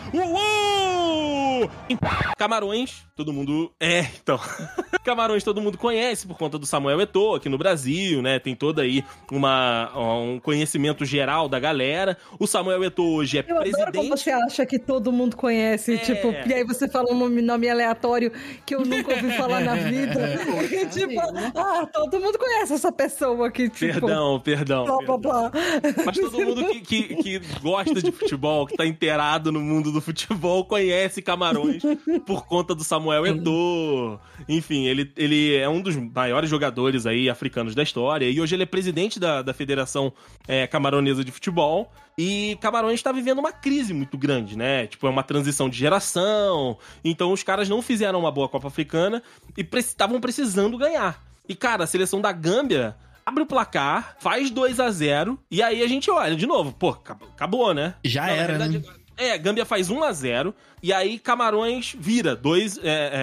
Uhul! Camarões, todo mundo... É, então... Camarões todo mundo conhece por conta do Samuel Eto'o aqui no Brasil, né? Tem todo aí uma, um conhecimento geral da galera. O Samuel Eto'o hoje é Eu presidente... adoro como você acha que todo mundo conhece, é... tipo, e aí você fala um nome, nome aleatório que eu nunca ouvi falar na vida. E, tipo, ah, todo mundo conhece essa pessoa aqui, tipo... Perdão, perdão. Blá, blá, blá. Mas todo mundo que, que, que gosta de futebol, que tá inteirado no mundo do futebol, conhece Camarões por conta do Samuel Eto'o. Enfim, ele, ele é um dos maiores jogadores aí africanos da história, e hoje ele é presidente da, da Federação é, Camaronesa de Futebol, e Camarões está vivendo uma crise muito grande, né? Tipo, é uma transição de geração, então os caras não fizeram uma boa Copa Africana e estavam precisando ganhar. E, cara, a seleção da Gâmbia abre o placar, faz dois a zero, e aí a gente olha de novo, pô, acabou, né? Já não, era, verdade, né? É, Gâmbia faz um a zero, e aí Camarões vira dois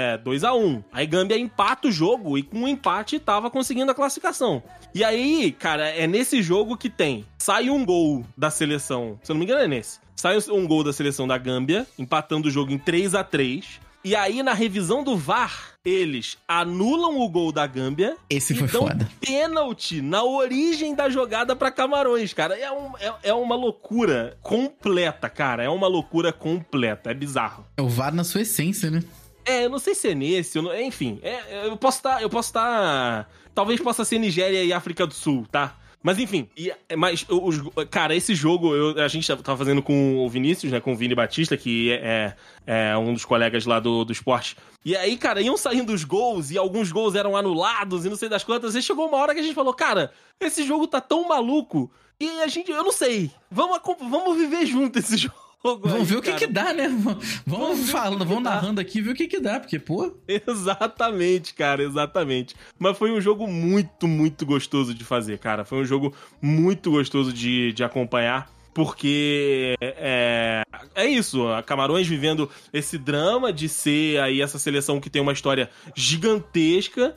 a um. Aí Gâmbia empata o jogo, e com o empate tava conseguindo a classificação. E aí, cara, é nesse jogo que tem, sai um gol da seleção, se eu não me engano é nesse, sai um gol da seleção da Gâmbia, empatando o jogo em três a três, e aí, na revisão do V A R, eles anulam o gol da Gâmbia. Esse foi e dão foda. Pênalti na origem da jogada pra Camarões, cara. É, um, é, é uma loucura completa, cara. É uma loucura completa. É bizarro. É o V A R na sua essência, né? É, eu não sei se é nesse, eu não, enfim. É, eu posso estar... Tá, eu posso estar... Tá, talvez possa ser Nigéria e África do Sul, tá? Mas enfim, e, mas, os, cara, esse jogo eu, a gente tava fazendo com o Vinícius, né, com o Vini Batista, que é, é um dos colegas lá do, do esporte. E aí, cara, iam saindo os gols, e alguns gols eram anulados, e não sei das quantas. E chegou uma hora que a gente falou, cara, esse jogo tá tão maluco, e a gente, eu não sei, vamos, vamos viver junto esse jogo. Vamos aí, ver o que cara. que dá, né? Vamos falando, vamos narrando aqui e ver o que que dá, porque, pô... Exatamente, cara, exatamente. Mas foi um jogo muito, muito gostoso de fazer, cara. Foi um jogo muito gostoso de, de acompanhar, porque é, é isso, a Camarões vivendo esse drama de ser aí essa seleção que tem uma história gigantesca,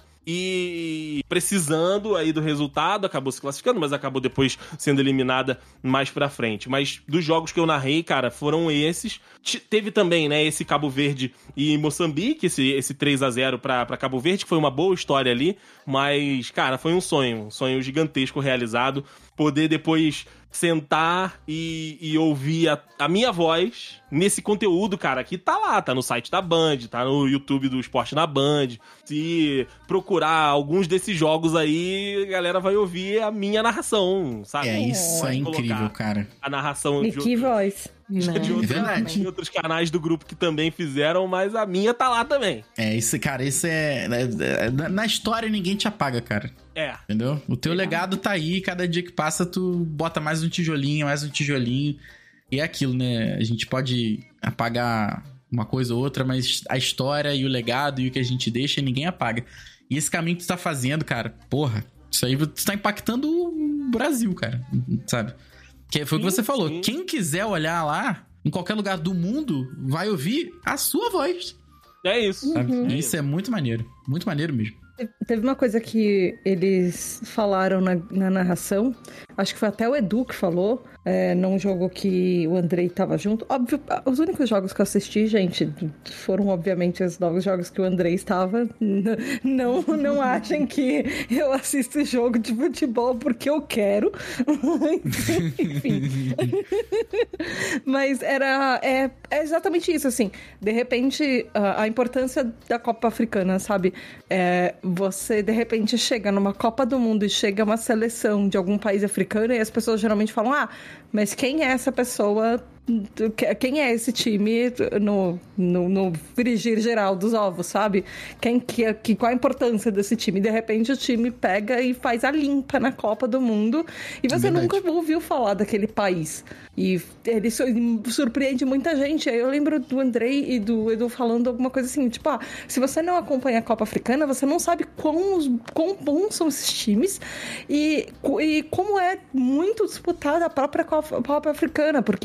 e precisando aí do resultado, acabou se classificando, mas acabou depois sendo eliminada mais pra frente. Mas dos jogos que eu narrei, cara, foram esses. Teve também, né, esse Cabo Verde e Moçambique, esse, esse três a zero pra, pra Cabo Verde, que foi uma boa história ali, mas, cara, foi um sonho, um sonho gigantesco realizado. Poder depois sentar e, e ouvir a, a minha voz nesse conteúdo, cara, que tá lá, tá no site da Band, tá no YouTube do Esporte na Band. Se procurar alguns desses jogos aí, a galera vai ouvir a minha narração, sabe? É, isso é incrível, cara. A narração de, que voz. de, de, outros, verdade. de outros canais do grupo que também fizeram, mas a minha tá lá também. É, isso, cara, isso é... Na história ninguém te apaga, cara. É. Entendeu? O teu é. legado tá aí, cada dia que passa tu bota mais um tijolinho, mais um tijolinho. E é aquilo, né? A gente pode apagar uma coisa ou outra, mas a história e o legado e o que a gente deixa, ninguém apaga. E esse caminho que tu tá fazendo, cara, porra, isso aí tu tá impactando o Brasil, cara, sabe? Que foi sim, o que você falou. Sim. Quem quiser olhar lá, em qualquer lugar do mundo, vai ouvir a sua voz. É isso. Uhum. Isso é muito maneiro. Muito maneiro mesmo. Teve uma coisa que eles falaram na, na narração, acho que foi até o Edu que falou, é, num jogo que o Andrei tava junto. Óbvio, os únicos jogos que eu assisti, gente, foram obviamente os novos jogos que o Andrei estava. Não, não achem que eu assisto jogo de futebol porque eu quero. Enfim. Mas era é, é exatamente isso, assim. De repente, a, a importância da Copa Africana, sabe? É, você, de repente, chega numa Copa do Mundo e chega uma seleção de algum país africano e as pessoas geralmente falam, ah, mas quem é essa pessoa, quem é esse time no, no, no frigir geral dos ovos, sabe? Quem, que, que, qual a importância desse time? De repente o time pega e faz a limpa na Copa do Mundo e você Verdade. nunca ouviu falar daquele país. E ele surpreende muita gente. Aí eu lembro do Andrei e do Edu falando alguma coisa assim, tipo, ah, se você não acompanha a Copa Africana, você não sabe quão, quão bons são esses times e, e como é muito disputada a própria Copa, Copa Africana, porque... Uhum.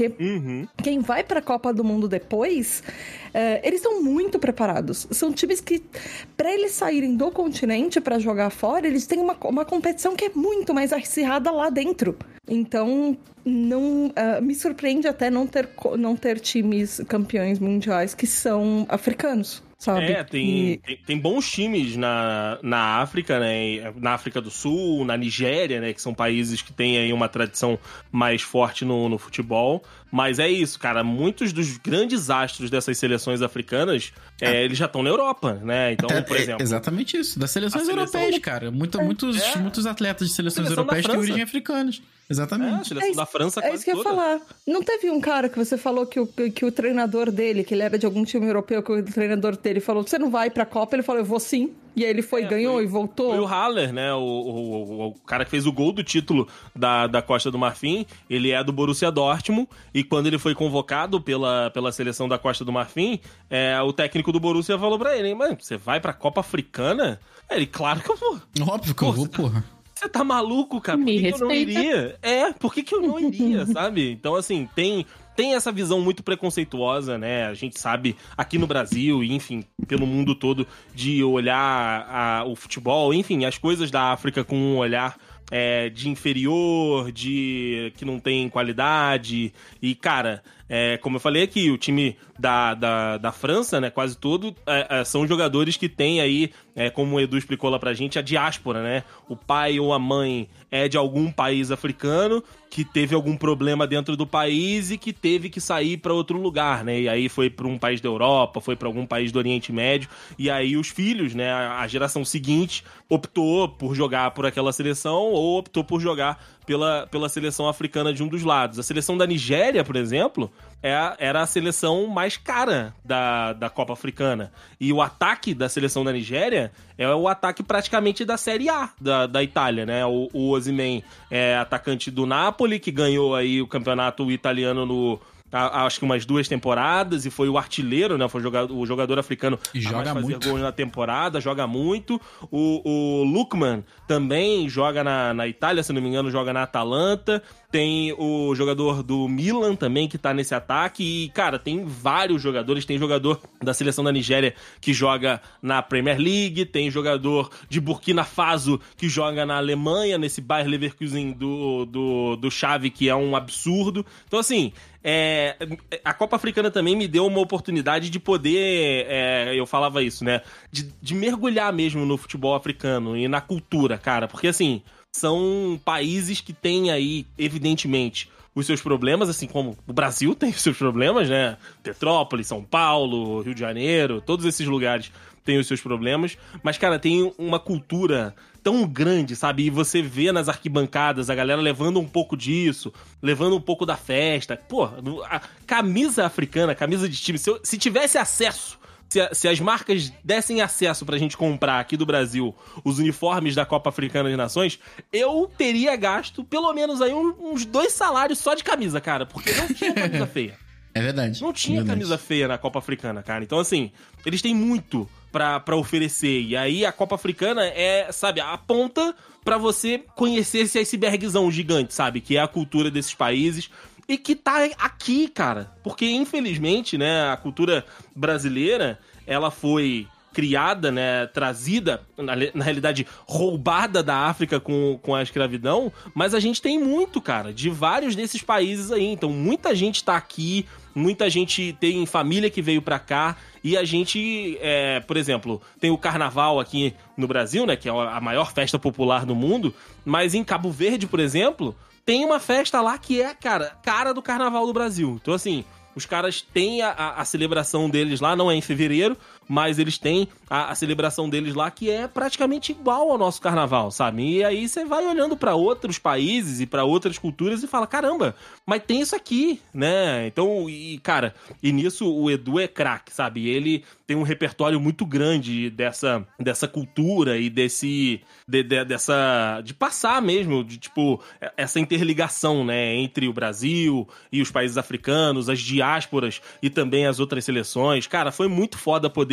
uhum. quem vai pra Copa do Mundo depois, é, eles estão muito preparados. São times que, pra eles saírem do continente pra jogar fora, eles têm uma, uma competição que é muito mais acirrada lá dentro. Então, não, uh, me surpreende até não ter, não ter times campeões mundiais que são africanos. Sabe? É, tem, e... tem, tem bons times na, na África, né? Na África do Sul, na Nigéria, né? Que são países que têm aí uma tradição mais forte no, no futebol. Mas é isso, cara. Muitos dos grandes astros dessas seleções africanas, é. É, eles já estão na Europa, né? Então, Até, por exemplo... É exatamente isso. Das seleções europeias, do... cara. Muito, é. Muitos, é. muitos atletas de seleções europeias têm origem africana. Exatamente. É, a seleção é, da França é isso que eu ia falar. Não teve um cara que você falou que o, que o treinador dele, que ele era de algum time europeu, que o treinador dele falou, você não vai pra Copa? Ele falou, eu vou sim. E aí ele foi, é, ganhou foi, e voltou. Foi o Haller, né? O, o, o cara que fez o gol do título da, da Costa do Marfim. Ele é do Borussia Dortmund. E quando ele foi convocado pela, pela seleção da Costa do Marfim, é, o técnico do Borussia falou pra ele, mano, você vai pra Copa Africana? Ele, claro que eu vou. Óbvio que eu vou, porra. Você tá maluco, cara? Por que, que eu não iria? É, por que, que eu não iria, sabe? Então, assim, tem... Tem essa visão muito preconceituosa, né? A gente sabe aqui no Brasil e, enfim, pelo mundo todo, de olhar a, o futebol, enfim, as coisas da África com um olhar é, de inferior, de que não tem qualidade. E, cara, é, como eu falei aqui, o time da, da, da França, né, quase todo, é, é, são jogadores que têm aí, é, como o Edu explicou lá pra gente, a diáspora, né? O pai ou a mãe é de algum país africano que teve algum problema dentro do país e que teve que sair para outro lugar, né? E aí foi para um país da Europa, foi para algum país do Oriente Médio, e aí os filhos, né, a geração seguinte optou por jogar por aquela seleção ou optou por jogar pela, pela seleção africana de um dos lados. A seleção da Nigéria, por exemplo, é a, era a seleção mais cara da, da Copa Africana. E o ataque da seleção da Nigéria é o ataque praticamente da Série A da, da Itália, né? O, o Osimhen é atacante do Napoli, que ganhou aí o campeonato italiano no... acho que umas duas temporadas, e foi o artilheiro, né? Foi o jogador, o jogador africano e joga a mais fazer muito. gols na temporada, joga muito. O, o Lookman também joga na, na Itália, se não me engano, joga na Atalanta. Tem o jogador do Milan também que tá nesse ataque. E, cara, tem vários jogadores. Tem jogador da seleção da Nigéria que joga na Premier League. Tem jogador de Burkina Faso que joga na Alemanha, nesse Bayer Leverkusen do, do, do Xavi, que é um absurdo. Então, assim... É, a Copa Africana também me deu uma oportunidade de poder, é, eu falava isso, né, de, de mergulhar mesmo no futebol africano e na cultura, cara, porque assim, são países que têm aí, evidentemente, os seus problemas, assim como o Brasil tem os seus problemas, né, Petrópolis, São Paulo, Rio de Janeiro, todos esses lugares têm os seus problemas, mas, cara, tem uma cultura tão grande, sabe? E você vê nas arquibancadas a galera levando um pouco disso, levando um pouco da festa. Pô, a camisa africana, camisa de time, se, eu, se tivesse acesso, se, a, se as marcas dessem acesso pra gente comprar aqui do Brasil os uniformes da Copa Africana de Nações, eu teria gasto pelo menos aí um, uns dois salários só de camisa, cara, porque não tinha camisa feia. É verdade. Não tinha é verdade. camisa feia na Copa Africana, cara. Então, assim, eles têm muito pra, pra oferecer. E aí a Copa Africana é, sabe, a ponta pra você conhecer esse icebergzão gigante, sabe? Que é a cultura desses países e que tá aqui, cara. Porque, infelizmente, né, a cultura brasileira, ela foi criada, né, trazida, na, na realidade, roubada da África com, com a escravidão, mas a gente tem muito, cara, de vários desses países aí. Então, muita gente tá aqui, muita gente tem família que veio pra cá, e a gente, é, por exemplo, tem o Carnaval aqui no Brasil, né, que é a maior festa popular do mundo, mas em Cabo Verde, por exemplo, tem uma festa lá que é, cara, cara do Carnaval do Brasil. Então, assim, os caras têm a, a, a celebração deles lá, não é em fevereiro, mas eles têm a, a celebração deles lá que é praticamente igual ao nosso carnaval, sabe? E aí você vai olhando pra outros países e pra outras culturas e fala, caramba, mas tem isso aqui, né? Então, e cara, e nisso o Edu é craque, sabe? Ele tem um repertório muito grande dessa, dessa cultura e desse... De, de, dessa... de passar mesmo, de tipo, essa interligação, né? Entre o Brasil e os países africanos, as diásporas e também as outras seleções. Cara, foi muito foda poder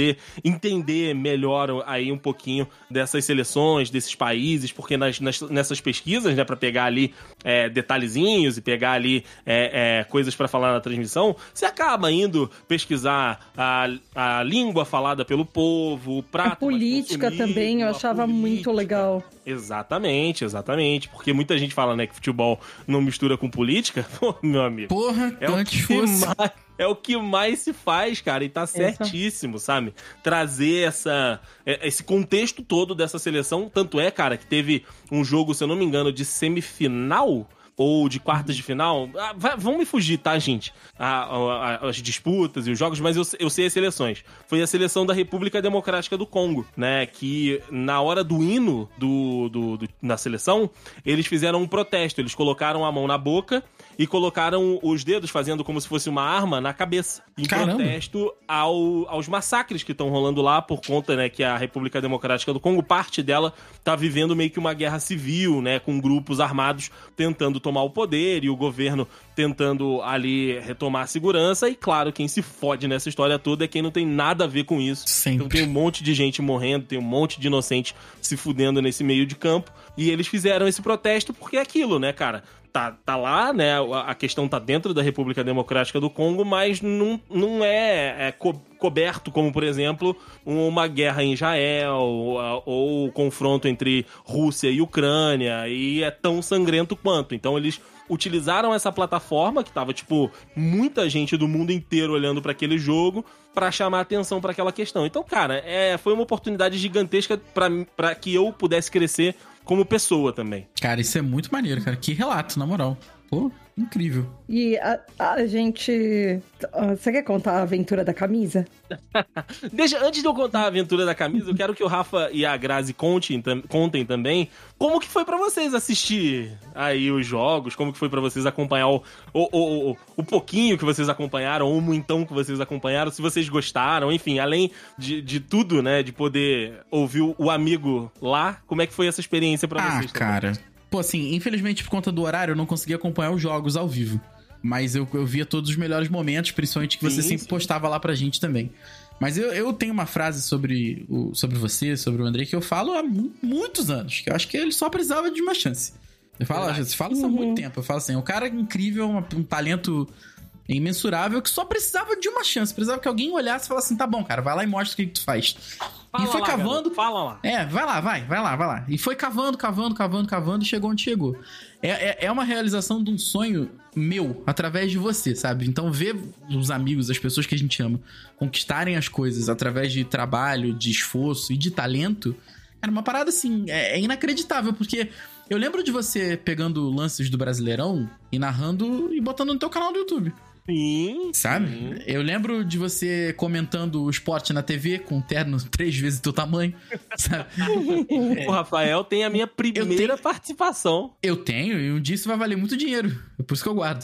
poder entender melhor aí um pouquinho dessas seleções, desses países, porque nas, nas, nessas pesquisas, né, para pegar ali é, detalhezinhos e pegar ali é, é, coisas para falar na transmissão, você acaba indo pesquisar a, a língua falada pelo povo, o prato. A política também, eu achava política. Muito legal. Exatamente, exatamente. Porque muita gente fala, né, que futebol não mistura com política. Pô, meu amigo. Porra, é antes fosse. Mais, é o que mais se faz, cara. E tá certíssimo, essa. sabe? Trazer essa, esse contexto todo dessa seleção. Tanto é, cara, que teve um jogo, se eu não me engano, de semifinal ou de quartas de final. Ah, vai, vão me fugir, tá, gente? A, a, as disputas e os jogos, mas eu, eu sei as seleções. Foi a seleção da República Democrática do Congo, né? Que na hora do hino do, do, do, na seleção, eles fizeram um protesto. Eles colocaram a mão na boca e colocaram os dedos, fazendo como se fosse uma arma, na cabeça. Em Caramba. protesto ao, aos massacres que estão rolando lá, por conta, né, que a República Democrática do Congo, parte dela, tá vivendo meio que uma guerra civil, né, com grupos armados tentando tomar o poder e o governo tentando ali retomar a segurança. E claro, quem se fode nessa história toda é quem não tem nada a ver com isso. Sempre. Então tem um monte de gente morrendo, tem um monte de inocente se fudendo nesse meio de campo. E eles fizeram esse protesto porque é aquilo, né, cara? Tá, tá lá, né? A questão tá dentro da República Democrática do Congo, mas não, não é, é co- coberto como, por exemplo, uma guerra em Israel ou, ou confronto entre Rússia e Ucrânia, e é tão sangrento quanto. Então eles utilizaram essa plataforma, que tava, tipo, muita gente do mundo inteiro olhando para aquele jogo, para chamar atenção para aquela questão. Então, cara, é, foi uma oportunidade gigantesca para que eu pudesse crescer como pessoa também. Cara, isso é muito maneiro, cara. Que relato, na moral. Pô, incrível. E a, a gente... Você quer contar a aventura da camisa? Deixa, antes de eu contar a aventura da camisa, eu quero que o Rafa e a Grazi contem, contem também como que foi pra vocês assistir aí os jogos, como que foi pra vocês acompanhar o, o, o, o, o pouquinho que vocês acompanharam, ou o muitão que vocês acompanharam, se vocês gostaram, enfim, além de, de tudo, né, de poder ouvir o, o amigo lá, como é que foi essa experiência pra ah, vocês? Ah, cara... Também? Pô, assim, infelizmente por conta do horário eu não consegui acompanhar os jogos ao vivo. Mas eu, eu via todos os melhores momentos, principalmente que você sim, sempre sim. postava lá pra gente também. Mas eu, eu tenho uma frase sobre, o, sobre você, sobre o Andrei, que eu falo há mu- muitos anos. Que eu acho que ele só precisava de uma chance. Eu falo, eu falo isso há muito tempo. Eu falo assim, é um cara incrível, uma, um talento imensurável, que só precisava de uma chance. Precisava que alguém olhasse e falasse assim, tá bom, cara, vai lá e mostra o que, que tu faz. Fala e foi lá, cavando... garoto, fala lá. É, vai lá, vai, vai lá, vai lá. E foi cavando, cavando, cavando, cavando e chegou onde chegou. É, é, é uma realização de um sonho meu, através de você, sabe? Então ver os amigos, as pessoas que a gente ama, conquistarem as coisas através de trabalho, de esforço e de talento, era uma parada assim, é, é inacreditável, porque eu lembro de você pegando lances do Brasileirão e narrando e botando no teu canal do YouTube. Sim. Sabe? Sim. Eu lembro de você comentando o esporte na T V com um terno três vezes o teu tamanho. Sabe? O Rafael tem a minha primeira eu tenho, participação. Eu tenho, e um dia isso vai valer muito dinheiro. É por isso que eu guardo.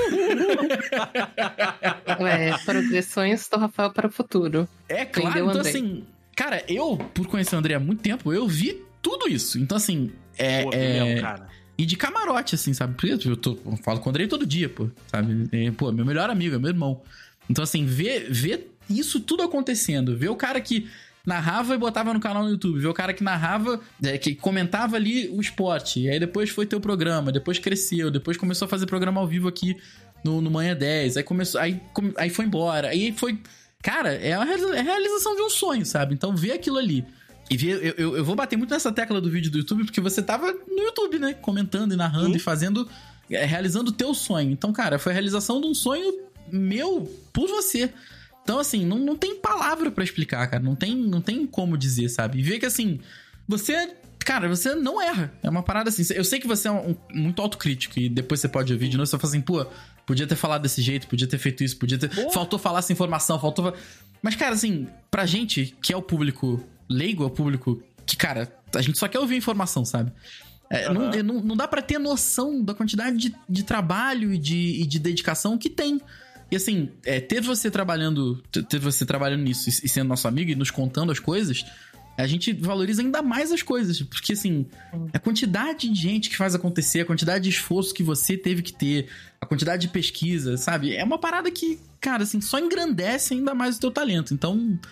É, progressões do Rafael para o futuro. É, claro. Entendeu, então, Andrei? Assim, cara, eu, por conhecer o André há muito tempo, eu vi tudo isso. Então, assim, é... Pô, é... Mesmo, cara. E de camarote, assim, sabe? Porque eu, tô, eu falo com o Andrei todo dia, pô, sabe? É, pô, meu melhor amigo, é meu irmão. Então, assim, ver, ver isso tudo acontecendo, ver o cara que narrava e botava no canal no YouTube, ver o cara que narrava, é, que comentava ali o esporte, e aí depois foi ter o programa, depois cresceu, depois começou a fazer programa ao vivo aqui no, no Manhã dez, aí começou, aí, aí foi embora, aí foi... Cara, é a realização de um sonho, sabe? Então, ver aquilo ali... E eu, eu, eu vou bater muito nessa tecla do vídeo do YouTube, porque você tava no YouTube, né? Comentando e narrando uhum. e fazendo... É, realizando o teu sonho. Então, cara, foi a realização de um sonho meu por você. Então, assim, não, não tem palavra pra explicar, cara. Não tem, não tem como dizer, sabe? E ver que, assim, você... Cara, você não erra. É uma parada assim... Eu sei que você é um, um, muito autocrítico e depois você pode ouvir de novo e você fala assim, pô, podia ter falado desse jeito, podia ter feito isso, podia ter... Pô. Faltou falar essa informação, faltou... Mas, cara, assim, pra gente, que é o público... leigo, ao público que, cara, a gente só quer ouvir informação, sabe? É, uhum. não, não, não dá pra ter noção da quantidade de, de trabalho e de, e de dedicação que tem. E assim, é, ter você trabalhando ter você trabalhando nisso e sendo nosso amigo e nos contando as coisas, a gente valoriza ainda mais as coisas. Porque, assim, a quantidade de gente que faz acontecer, a quantidade de esforço que você teve que ter, a quantidade de pesquisa, sabe? É uma parada que, cara, assim, só engrandece ainda mais o teu talento. Então...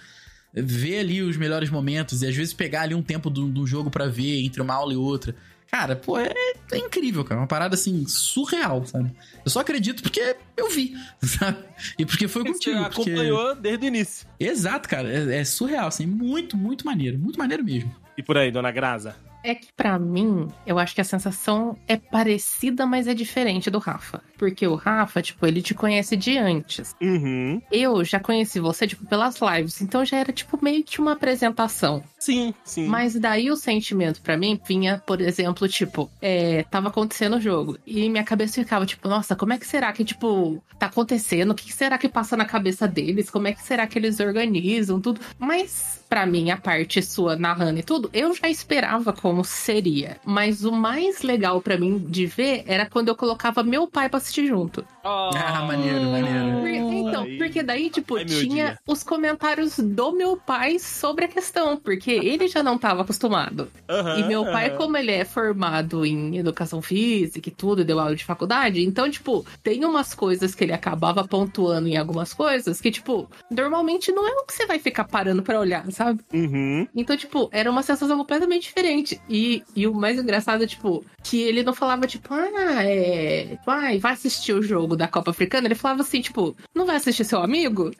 ver ali os melhores momentos e às vezes pegar ali um tempo do, do jogo pra ver entre uma aula e outra. Cara, pô, é, é incrível, cara. Uma parada, assim, surreal, sabe? Eu só acredito porque eu vi, sabe? E porque foi contigo. Você porque... acompanhou desde o início. Exato, cara. É, é surreal, assim. Muito, muito maneiro. Muito maneiro mesmo. E por aí, dona Graza? É que pra mim, eu acho que a sensação é parecida, mas é diferente do Rafa. Porque o Rafa, tipo, ele te conhece de antes. Uhum. Eu já conheci você, tipo, pelas lives. Então já era, tipo, meio que uma apresentação. Sim, sim. Mas daí o sentimento pra mim vinha, por exemplo, tipo, é, tava acontecendo o jogo. E minha cabeça ficava, tipo, nossa, como é que será que, tipo, tá acontecendo? O que será que passa na cabeça deles? Como é que será que eles organizam tudo? Mas... pra mim, a parte sua narrando e tudo, eu já esperava como seria. Mas o mais legal pra mim de ver era quando eu colocava meu pai pra assistir junto. Oh, ah, maneiro, maneiro. Por, então, aí, porque daí, tipo, ai, tinha os comentários do meu pai sobre a questão, porque ele já não tava acostumado. Uhum, e meu pai, uhum. como ele é formado em educação física e tudo, deu aula de faculdade, então, tipo, tem umas coisas que ele acabava pontuando em algumas coisas que, tipo, normalmente não é o que você vai ficar parando pra olhar, sabe? Sabe? Uhum. Então, tipo, era uma sensação completamente diferente. E, e o mais engraçado é, tipo, que ele não falava, tipo, ah, é. Vai, vai assistir o jogo da Copa Africana. Ele falava assim, tipo, não vai assistir seu amigo?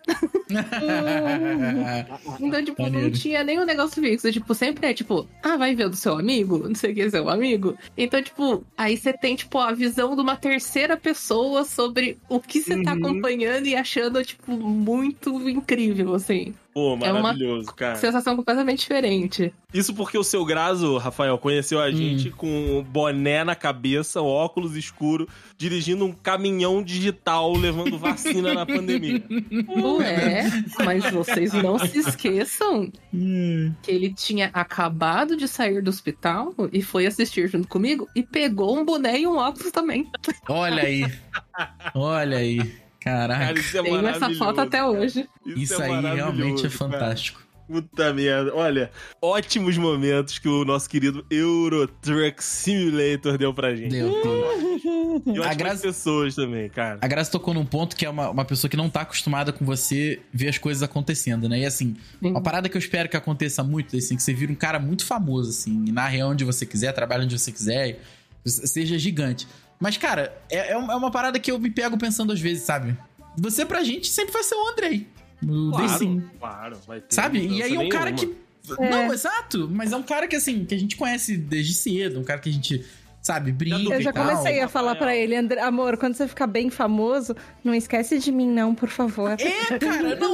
Então, tipo, maneiro. Não tinha nenhum negócio fixo. Tipo, sempre é, tipo, ah, vai ver o do seu amigo? Não sei o que é seu amigo. Então, tipo, aí você tem, tipo, a visão de uma terceira pessoa sobre o que você uhum. tá acompanhando e achando, tipo, muito incrível, assim. Pô, maravilhoso, é uma cara. Sensação completamente diferente. Isso porque o seu Grazo, Rafael, conheceu a gente hum. com boné na cabeça, óculos escuro, dirigindo um caminhão digital levando vacina na pandemia. Ué, mas vocês não se esqueçam hum. que ele tinha acabado de sair do hospital e foi assistir junto comigo e pegou um boné e um óculos também. Olha aí. Olha aí. Caraca. Cara, isso é tenho essa foto até hoje. Isso, isso é aí realmente é fantástico. Cara. Puta merda. Olha, ótimos momentos que o nosso querido Euro Truck Simulator deu pra gente. Deu, deu. E ótimas Graça, pessoas também, cara. A Graça tocou num ponto que é uma, uma pessoa que não tá acostumada com você ver as coisas acontecendo, né? E assim, Sim. uma parada que eu espero que aconteça muito, assim, que você vira um cara muito famoso, assim, e narre onde você quiser, trabalhe onde você quiser, seja gigante. Mas, cara, é, é uma parada que eu me pego pensando às vezes, sabe? Você pra gente sempre vai ser o Andrei. O claro, The Sim. Claro, vai ter. Sabe? E aí é um nenhuma. cara que... É. Não, exato. Mas é um cara que, assim, que a gente conhece desde cedo. Um cara que a gente, sabe, brinca Eu já e tal. comecei a falar pra ele, André, amor, quando você ficar bem famoso, não esquece de mim não, por favor. É, cara, não.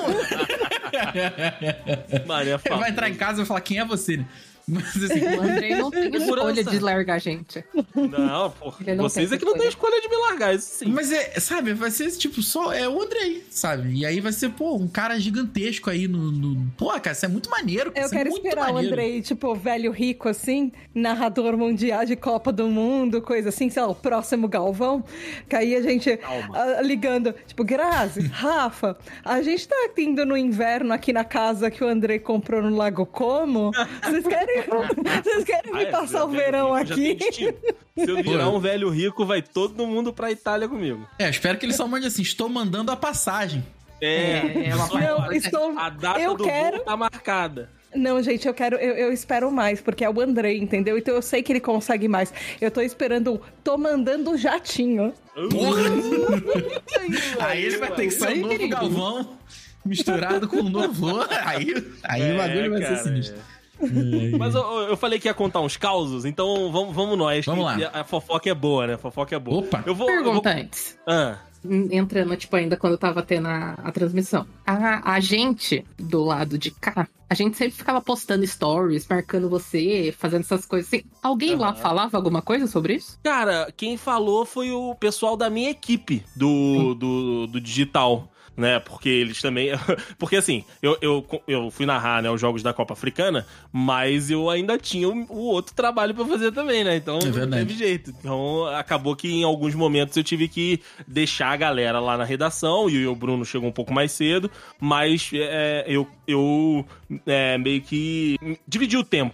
Maria, vai entrar em casa e vai falar, quem é você, né? Mas assim, o Andrei não tem escolha de largar a gente. Não, pô. Vocês é que não tem escolha de me largar, isso sim. Mas é, sabe, vai ser tipo, só é o Andrei, sabe? E aí vai ser, pô, um cara gigantesco aí no. no... Pô, cara, isso é muito maneiro. Eu quero muito esperar maneiro. o Andrei, tipo, velho rico assim, narrador mundial de Copa do Mundo, coisa assim, sei lá, o próximo Galvão. Que aí a gente a, ligando, tipo, Grazi, Rafa, a gente tá indo no inverno aqui na casa que o Andrei comprou no Lago Como. Vocês querem? Vocês querem me ah, é, passar o verão aqui? Se eu virar um velho rico, vai todo mundo pra Itália comigo. É, eu espero que ele só mande assim, estou mandando a passagem. É, é uma não, estou... a data eu do quero... voo tá marcada. Não, gente, eu quero, eu, eu espero mais, porque é o Andrei, entendeu? Então eu sei que ele consegue mais. Eu tô esperando, tô mandando o jatinho. Porra! Aí ele vai ter que ser o novo Galvão misturado com o novo. Aí, aí é, o bagulho vai ser sinistro. É. Mas eu, eu falei que ia contar uns causos, então vamos, vamos nós. Vamos lá. A fofoca é boa, né? A fofoca é boa. Opa! Eu vou, Pergunta eu vou... antes. Ah. Entrando, tipo, ainda quando eu tava tendo a, a transmissão. A, a gente, do lado de cá, a gente sempre ficava postando stories, marcando você, fazendo essas coisas assim. Alguém uhum. lá falava alguma coisa sobre isso? Cara, quem falou foi o pessoal da minha equipe do, do, do digital. Né, porque eles também... Porque assim, eu, eu, eu fui narrar, né, os jogos da Copa Africana, mas eu ainda tinha o, o outro trabalho pra fazer também, né? Então é não teve jeito. Então acabou que em alguns momentos eu tive que deixar a galera lá na redação, e o Bruno chegou um pouco mais cedo, mas é, eu, eu é, meio que dividi o tempo, né?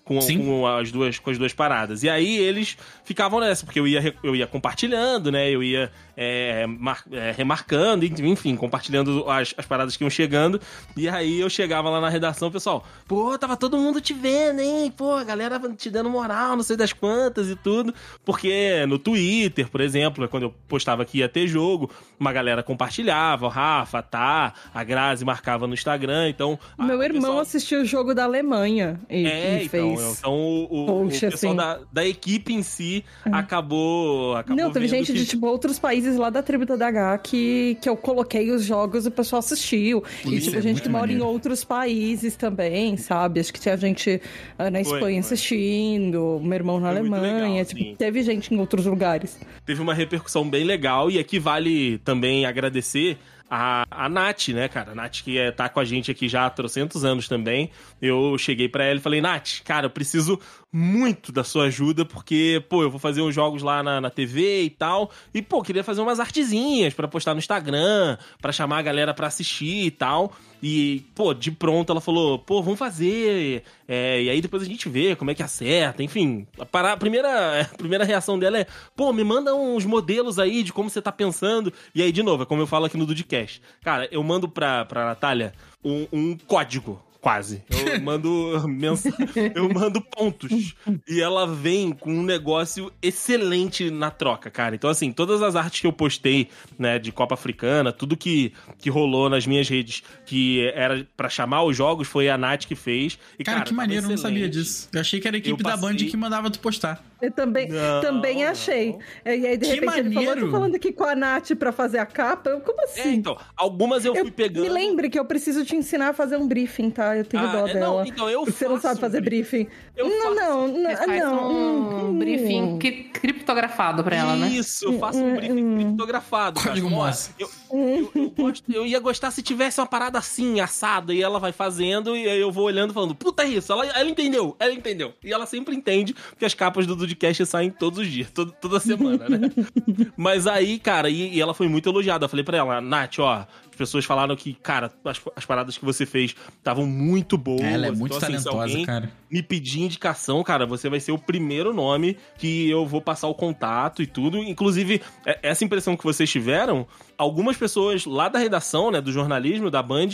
com, com, as duas, com as duas paradas. E aí eles ficavam nessa, porque eu ia, eu ia compartilhando, né? Eu ia é, mar, é, remarcando, enfim, compartilhando as, as paradas que iam chegando. E aí eu chegava lá na redação, pessoal, pô, tava todo mundo te vendo, hein? Pô, a galera te dando moral, não sei das quantas e tudo. Porque no Twitter, por exemplo, quando eu postava que ia ter jogo, uma galera compartilhava, o Rafa, tá, a Grazi marcava no Instagram, então... Meu a, irmão pessoal... assistiu o jogo da Alemanha e, é, e fez... Então, então o, o, Poxa, o pessoal assim. da, da equipe em si acabou, acabou Não, teve gente que... de, tipo, outros países lá da tribo da H que, que eu coloquei os jogos e o pessoal assistiu. Isso, e, tipo, é gente muito que mora maneiro. em outros países também, sabe? Acho que tinha gente uh, na Foi, Espanha foi. assistindo, meu irmão na Foi muito Alemanha. legal, tipo, sim. teve gente em outros lugares. Teve uma repercussão bem legal e aqui vale também agradecer a, a Nath, né, cara? A Nath que é, tá com a gente aqui já há trocentos anos também. Eu cheguei pra ela e falei, Nath, cara, eu preciso muito da sua ajuda porque, pô, eu vou fazer uns jogos lá na, na T V e tal. E, pô, queria fazer umas artezinhas pra postar no Instagram, pra chamar a galera pra assistir e tal. E, pô, de pronto ela falou, pô, vamos fazer. É, e aí depois a gente vê como é que acerta. Enfim, a, para, a, primeira, a primeira reação dela é, pô, me manda uns modelos aí de como você tá pensando. E aí, de novo, é como eu falo aqui no Dudcast. Cara, eu mando pra, pra Natália um, um código. Quase. Eu mando mens... eu mando pontos. E ela vem com um negócio excelente na troca, cara. Então, assim, todas as artes que eu postei, né, de Copa Africana, tudo que, que rolou nas minhas redes, que era pra chamar os jogos, foi a Nath que fez. E, cara, cara, que maneiro, eu não excelente. sabia disso. Eu achei que era a equipe Eu da Band passei- que mandava tu postar. Eu também, Não, também achei. E aí, de Que repente, ele falou, eu maneiro. tô falando aqui com a Nath pra fazer a capa. Eu, como assim? É, então, algumas eu, Eu- fui pegando. Me lembre que eu preciso te ensinar a fazer um briefing, tá? Eu tenho Ah, dó é, dela. não, então eu Porque você não faço sabe fazer um briefing. Eu não, faço. não, não, Você faz não. um hum, briefing hum. cri- criptografado pra ela, né? Isso, eu faço um briefing criptografado. cara. Código Ó, Morse. Eu, eu, eu, gosto- eu ia gostar se tivesse uma parada assim, assada, e ela vai fazendo, e aí eu vou olhando e falando, puta, é isso, ela, ela entendeu, ela entendeu. E ela sempre entende, porque as capas do Dudcast saem todos os dias, todo, toda semana, né? Mas aí, cara, e, e ela foi muito elogiada. Eu falei pra ela, Nath, ó, as pessoas falaram que, cara, as, as paradas que você fez estavam muito boas. Ela é muito Então, assim, se talentosa, alguém cara. me pedir indicação, cara, você vai ser o primeiro nome que eu vou passar o contato e tudo. Inclusive, é- essa impressão que vocês tiveram, algumas pessoas lá da redação, né, do jornalismo, da Band,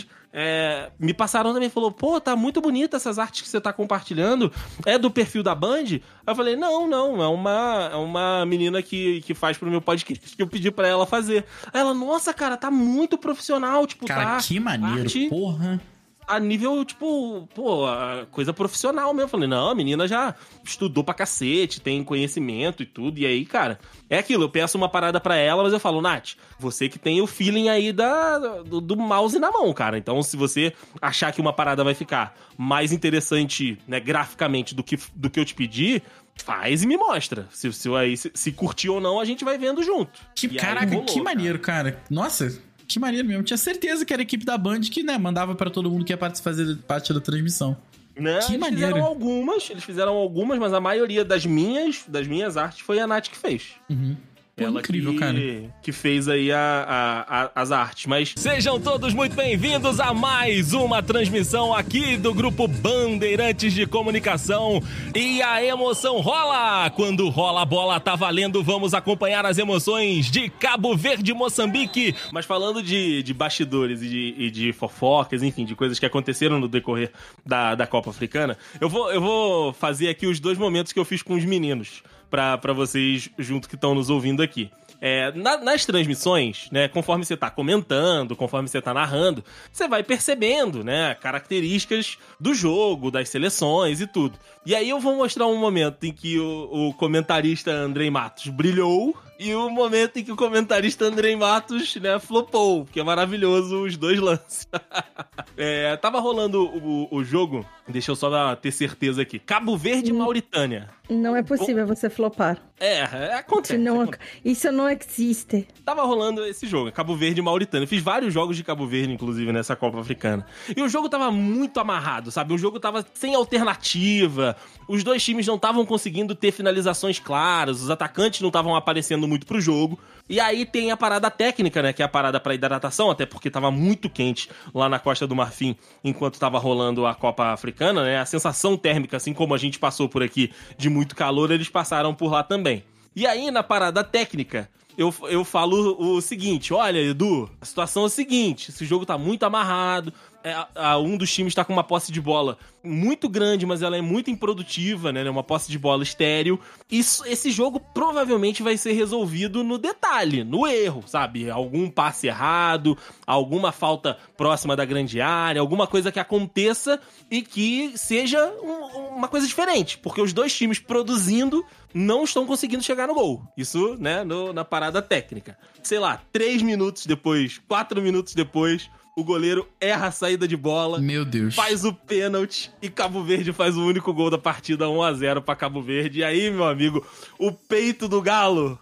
é, me passaram também, falou, pô, tá muito bonita essas artes que você tá compartilhando, é do perfil da Band? Aí eu falei, não, não, é uma, é uma menina que, que faz pro meu podcast, que eu pedi pra ela fazer. Aí ela, nossa, cara, tá muito profissional, tipo, Cara, tá... que maneiro, arte porra. a nível, tipo, pô, a coisa profissional mesmo. Eu falei, não, a menina já estudou pra cacete, tem conhecimento e tudo. E aí, cara, é aquilo, eu peço uma parada pra ela, mas eu falo, Nath, você que tem o feeling aí da, do, do mouse na mão, cara. Então, se você achar que uma parada vai ficar mais interessante, né, graficamente do que, do que eu te pedi, faz e me mostra. Se, se, aí, se, se curtir ou não, a gente vai vendo junto. Que, E aí caraca, rolou, que cara. maneiro, cara. Nossa, que maneiro mesmo. Tinha certeza que era a equipe da Band que, né, mandava pra todo mundo que ia part- fazer parte da transmissão. Né? Que eles maneiro. fizeram algumas, eles fizeram algumas, mas a maioria das minhas, das minhas artes foi a Nath que fez. Uhum. Pô, Ela incrível, que, cara. que fez aí a, a- a- as artes, mas... Sejam todos muito bem-vindos a mais uma transmissão aqui do Grupo Bandeirantes de Comunicação. E a emoção rola! Quando rola a bola tá valendo, vamos acompanhar as emoções de Cabo Verde e Moçambique. Mas falando de, de bastidores e de, e de fofocas, enfim, de coisas que aconteceram no decorrer da, da Copa Africana, eu vou, eu vou fazer aqui os dois momentos que eu fiz com os meninos. Pra, pra vocês junto que estão nos ouvindo aqui. É, na- nas transmissões, né, conforme você tá comentando, conforme você tá narrando, você vai percebendo, né, características do jogo, das seleções e tudo. E aí eu vou mostrar um momento em que o, o comentarista Andrei Matos brilhou e o momento em que o comentarista Andrei Matos, né, flopou, que é maravilhoso os dois lances. É, tava rolando o, o jogo, deixa eu só dar, ter certeza aqui, Cabo Verde e Mauritânia. Não é possível você flopar. É, é, acontece. Isso não, acontece. isso não existe. Tava rolando esse jogo, Cabo Verde e Mauritânia. Eu fiz vários jogos de Cabo Verde, inclusive, nessa Copa Africana. E o jogo tava muito amarrado, sabe? O jogo tava sem alternativa. Os dois times não estavam conseguindo ter finalizações claras. Os atacantes não estavam aparecendo muito pro jogo. E aí tem a parada técnica, né, que é a parada pra hidratação, até porque tava muito quente lá na Costa do Marfim, enquanto tava rolando a Copa Africana, né, a sensação térmica, assim como a gente passou por aqui de muito calor, eles passaram por lá também. E aí, na parada técnica, eu, eu falo o seguinte, olha, Edu, a situação é a seguinte, esse jogo tá muito amarrado, é, a, um dos times tá com uma posse de bola muito grande, mas ela é muito improdutiva, né, uma posse de bola estéril. Isso, esse jogo provavelmente vai ser resolvido no detalhe, no erro, sabe? Algum passe errado, alguma falta próxima da grande área, alguma coisa que aconteça e que seja um, uma coisa diferente, porque os dois times produzindo não estão conseguindo chegar no gol. Isso, né, no, na parada técnica. Sei lá, três minutos depois, quatro minutos depois, o goleiro erra a saída de bola. Meu Deus. Faz o pênalti e Cabo Verde faz o único gol da partida, um a zero pra Cabo Verde. E aí, meu amigo, o peito do Galo...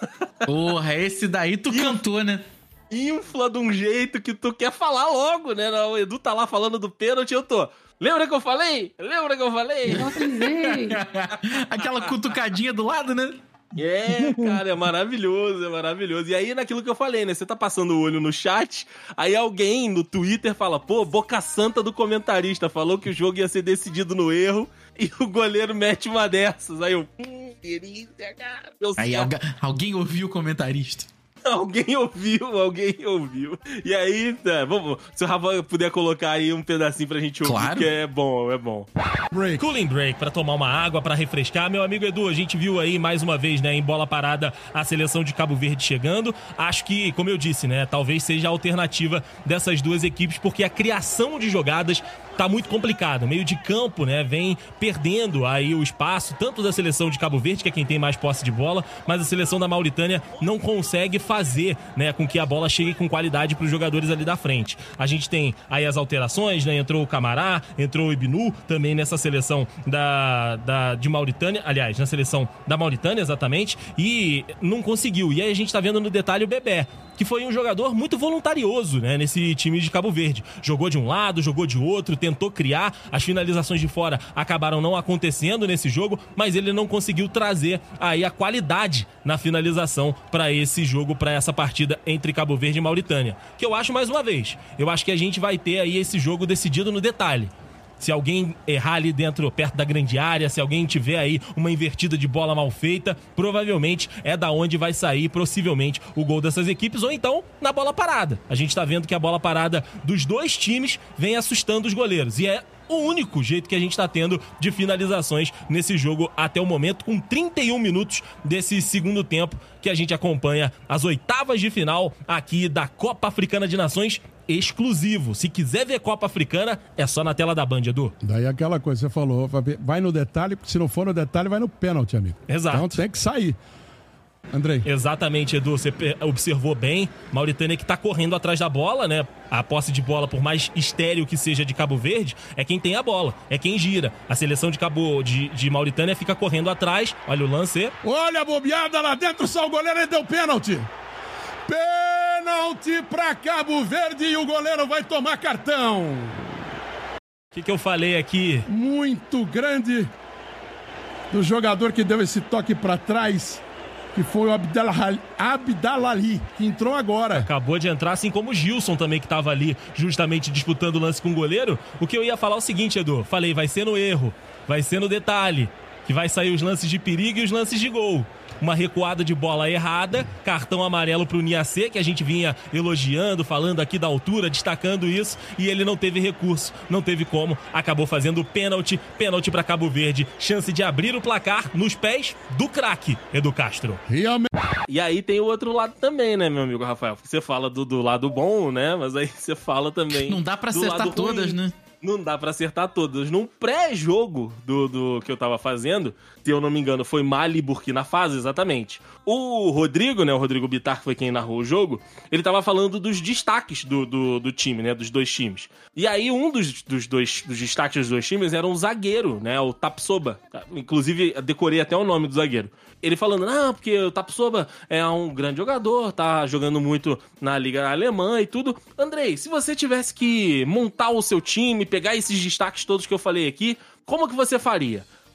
Porra, esse daí tu Inf... cantou, né? Infla de um jeito que tu quer falar logo, né? O Edu tá lá falando do pênalti, eu tô... Lembra que eu falei? Lembra que eu falei? Eu avisei. Aquela cutucadinha do lado, né? É, cara, é maravilhoso, é maravilhoso. E aí, naquilo que eu falei, né? Você tá passando o olho no chat, aí alguém no Twitter fala, pô, boca santa do comentarista, falou que o jogo ia ser decidido no erro e o goleiro mete uma dessas. Aí eu, hum, delícia, cara. Aí alga- alguém ouviu o comentarista. Alguém ouviu, alguém ouviu. E aí, tá, vamos, se o Rafa puder colocar aí um pedacinho pra gente ouvir, claro. Que é bom, é bom. Break. Cooling break, pra tomar uma água, pra refrescar. Meu amigo Edu, a gente viu aí mais uma vez, né, em bola parada, a seleção de Cabo Verde chegando. Acho que, como eu disse, né, talvez seja a alternativa dessas duas equipes, porque a criação de jogadas tá muito complicado. Meio de campo, né, vem perdendo aí o espaço, tanto da seleção de Cabo Verde, que é quem tem mais posse de bola, mas a seleção da Mauritânia não consegue fazer, né, com que a bola chegue com qualidade pros jogadores ali da frente. A gente tem aí as alterações, né, entrou o Camará, entrou o Ibnu, também nessa seleção da, da, de Mauritânia, aliás, na seleção da Mauritânia, exatamente, e não conseguiu. E aí a gente tá vendo no detalhe o Bebé, que foi um jogador muito voluntarioso, né, nesse time de Cabo Verde. Jogou de um lado, jogou de outro, tentou criar, as finalizações de fora acabaram não acontecendo nesse jogo, mas ele não conseguiu trazer aí a qualidade na finalização para esse jogo, para essa partida entre Cabo Verde e Mauritânia. Que eu acho, mais uma vez, eu acho que a gente vai ter aí esse jogo decidido no detalhe. Se alguém errar ali dentro, perto da grande área, se alguém tiver aí uma invertida de bola mal feita, provavelmente é da onde vai sair, possivelmente, o gol dessas equipes, ou então na bola parada. A gente tá vendo que a bola parada dos dois times vem assustando os goleiros, e é o único jeito que a gente tá tendo de finalizações nesse jogo até o momento, com trinta e um minutos desse segundo tempo que a gente acompanha as oitavas de final aqui da Copa Africana de Nações, exclusivo. Se quiser ver Copa Africana, é só na tela da Band, Edu. Daí aquela coisa, você falou, vai no detalhe, porque se não for no detalhe, vai no pênalti, amigo. Exato. Então tem que sair. Andrei. Exatamente, Edu, você observou bem. Mauritânia que tá correndo atrás da bola, né? A posse de bola, por mais estéril que seja de Cabo Verde, é quem tem a bola, é quem gira. A seleção de Cabo de, de Mauritânia fica correndo atrás. Olha o lance. Olha a bobeada lá dentro, só o goleiro, ele deu pênalti. Pênalti pra Cabo Verde e o goleiro vai tomar cartão. O que, que eu falei aqui? Muito grande do jogador que deu esse toque pra trás, que foi o Abdalali, que entrou agora. Acabou de entrar, assim como o Gilson também, que tava ali justamente disputando o lance com o goleiro. O que eu ia falar é o seguinte, Edu, falei, vai ser no erro, vai ser no detalhe, que vai sair os lances de perigo e os lances de gol. Uma recuada de bola errada, cartão amarelo pro Niasse, que a gente vinha elogiando, falando aqui da altura, destacando isso, e ele não teve recurso, não teve como, acabou fazendo pênalti, pênalti pra Cabo Verde, chance de abrir o placar nos pés do craque, Edu Castro. E aí tem o outro lado também, né, meu amigo Rafael? Você fala do, do lado bom, né, mas aí você fala também... Não dá pra acertar todas, né? Não dá pra acertar todas. Num pré-jogo do, do que eu tava fazendo, se eu não me engano, foi Mali e Burkina Faso, exatamente. O Rodrigo, né, o Rodrigo Bittar, que foi quem narrou o jogo, ele tava falando dos destaques do, do, do time, né, dos dois times. E aí um dos, dos, dois, dos destaques dos dois times era um zagueiro, né, o Tapsoba. Inclusive, decorei até o nome do zagueiro. Ele falando, não, porque o Tapsoba é um grande jogador, tá jogando muito na Liga Alemã e tudo. Andrei, se você tivesse que montar o seu time, pegar esses destaques todos que eu falei aqui, como que você faria?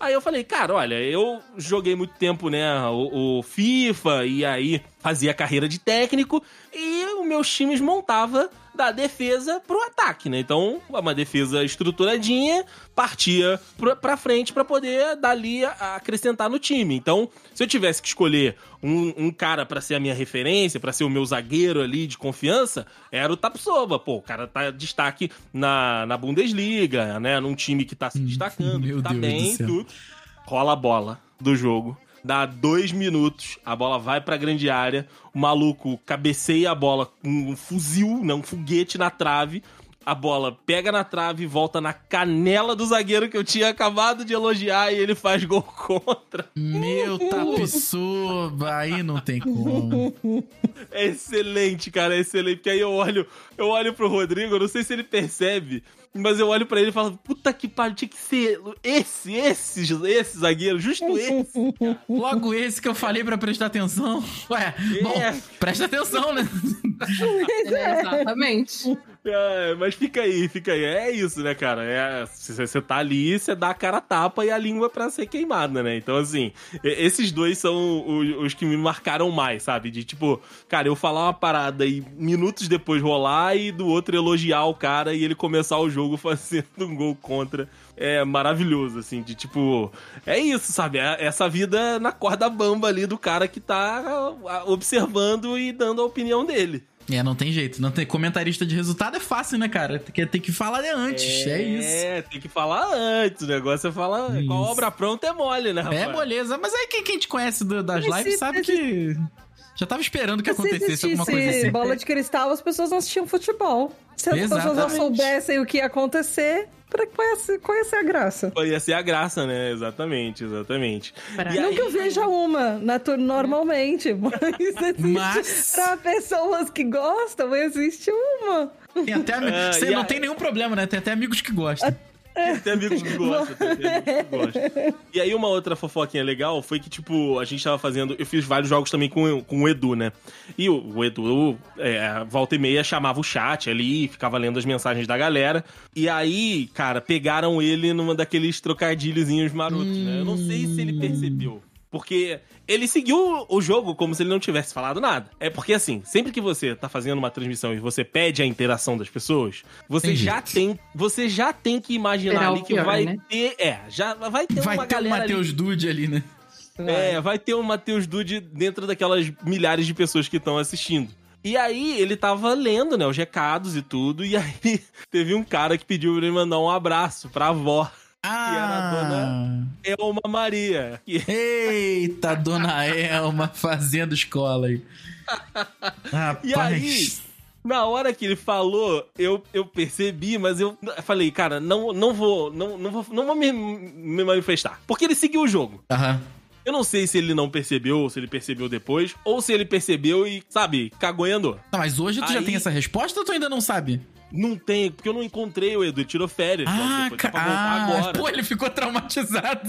Aí eu falei, cara, olha, eu joguei muito tempo, né, o, o FIFA, e aí fazia carreira de técnico, e os meus times montava da defesa pro ataque, né? Então, uma defesa estruturadinha, partia pra, pra frente pra poder dali acrescentar no time. Então, se eu tivesse que escolher um, um cara pra ser a minha referência, pra ser o meu zagueiro ali de confiança, era o Tapsoba. Pô, o cara tá destaque na, na Bundesliga, né? Num time que tá se destacando, que tá Deus bem, tudo. Rola a bola do jogo. Dá dois minutos, a bola vai pra grande área, o maluco cabeceia a bola com um fuzil, né, um foguete na trave, a bola pega na trave e volta na canela do zagueiro que eu tinha acabado de elogiar e ele faz gol contra. Meu Tapsoba, aí não tem como. É excelente, cara, é excelente, porque aí eu olho, eu olho pro Rodrigo, eu não sei se ele percebe, mas eu olho pra ele e falo, puta que pariu, tinha que ser esse, esse, esse zagueiro, justo esse. Logo esse que eu falei pra prestar atenção. Ué, é. Bom, presta atenção, né? É, exatamente. É, mas fica aí, fica aí. É isso, né, cara? É, você tá ali, você dá a cara a tapa e a língua pra ser queimada, né? Então, assim, esses dois são os, os que me marcaram mais, sabe? De, tipo, cara, eu falar uma parada e minutos depois rolar e do outro elogiar o cara e ele começar o jogo fazendo um gol contra. É maravilhoso, assim, de, tipo... É isso, sabe? É essa vida na corda bamba ali do cara que tá observando e dando a opinião dele. É, não tem jeito. Não tem comentarista de resultado é fácil, né, cara? Tem que, tem que falar antes, é, é isso. É, tem que falar antes. O negócio é falar... Isso. Com a obra pronta é mole, né, rapaz? É moleza. Mas aí quem, quem te conhece do, das Mas lives se, sabe se, que... Já tava esperando que se acontecesse alguma coisa assim. Bola de cristal, as pessoas não assistiam futebol. Se as Exatamente. pessoas não soubessem o que ia acontecer... Pra conhecer, conhecer a graça. Ia ser a graça, né? Exatamente, exatamente. E não aí... que eu veja uma, natu- normalmente, mas, existe, mas... pra pessoas que gostam, existe uma. Tem até am... uh, Você não a... tem nenhum problema, né? Tem até amigos que gostam. A... Tem amigos que gostam, tem amigos que gostam. E aí uma outra fofoquinha legal foi que, tipo, a gente tava fazendo... Eu fiz vários jogos também com, com o Edu, né? E o, o Edu, é, volta e meia, chamava o chat ali, ficava lendo as mensagens da galera. E aí, cara, pegaram ele numa daqueles trocadilhozinhos marotos, hum... né? Eu não sei se ele percebeu. Porque ele seguiu o jogo como se ele não tivesse falado nada. É porque, assim, sempre que você tá fazendo uma transmissão e você pede a interação das pessoas, você tem já jeito. tem você já tem que imaginar Será ali que pior, vai né? ter... É, já vai ter vai uma ter galera o Matheus Dude ali, né? É, vai ter o Matheus Dude dentro daquelas milhares de pessoas que estão assistindo. E aí, ele tava lendo, né, os recados e tudo, e aí teve um cara que pediu pra ele mandar um abraço pra avó. Ah. Que era a dona Elma Maria. Eita, dona Elma fazendo escola aí. Rapaz. E aí, na hora que ele falou, eu, eu percebi, mas eu falei, cara, não, não vou, não, não vou, não vou me, me manifestar. Porque ele seguiu o jogo. Aham. Eu não sei se ele não percebeu, ou se ele percebeu depois, ou se ele percebeu e, sabe, cagou e andou. Não, mas hoje tu aí... já tem essa resposta ou tu ainda não sabe? Não tem, porque eu não encontrei o Edu, ele tirou férias. Ah, depois, tá pra voltar ah, agora. Pô, ele ficou traumatizado.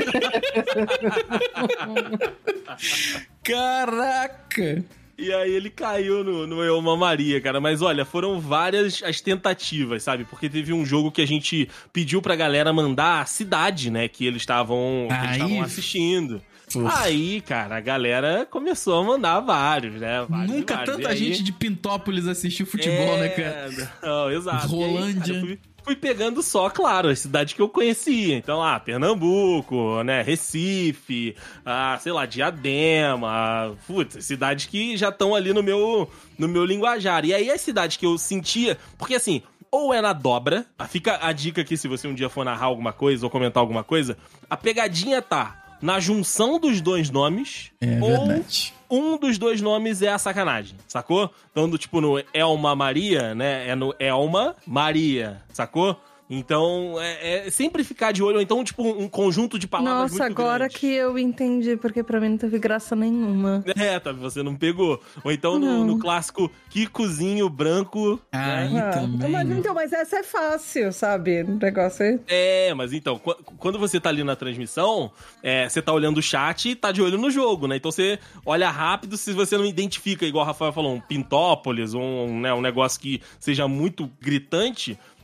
Caraca! E aí ele caiu no, no Elma Maria, cara. Mas olha, foram várias as tentativas, sabe? Porque teve um jogo que a gente pediu pra galera mandar a cidade, né? Que eles estavam assistindo. Ufa. Aí, cara, a galera começou a mandar vários, né? Vários, Nunca vários. tanta aí... gente de Pintópolis assistiu futebol, é... né, cara? Não, exato. Rolândia. Aí, cara, fui, fui pegando só, claro, as cidades que eu conhecia. Então, lá, Pernambuco, né, Recife, ah, sei lá, Diadema, putz, cidades que já estão ali no meu, no meu linguajar. E aí, as cidades que eu sentia... Porque, assim... Ou é na dobra, fica a dica aqui se você um dia for narrar alguma coisa ou comentar alguma coisa, a pegadinha tá na junção dos dois nomes, é, ou verdade. um dos dois nomes é a sacanagem, sacou? Então, do, tipo, no Elma Maria, né, é no Elma Maria, sacou? Então, é, é sempre ficar de olho, ou então, tipo, um conjunto de palavras Nossa, muito agora grandes. que eu entendi, porque pra mim não teve graça nenhuma. É, tá, você não pegou. Ou então no, no clássico Kikozinho branco. Aí né? também. Mas, então, mas essa é fácil, sabe? O negócio é... É, mas então, quando você tá ali na transmissão, é, você tá olhando o chat e tá de olho no jogo, né? Então você olha rápido, se você não identifica, igual o Rafael falou, um Pintópolis, um, né, um negócio que seja muito gritante...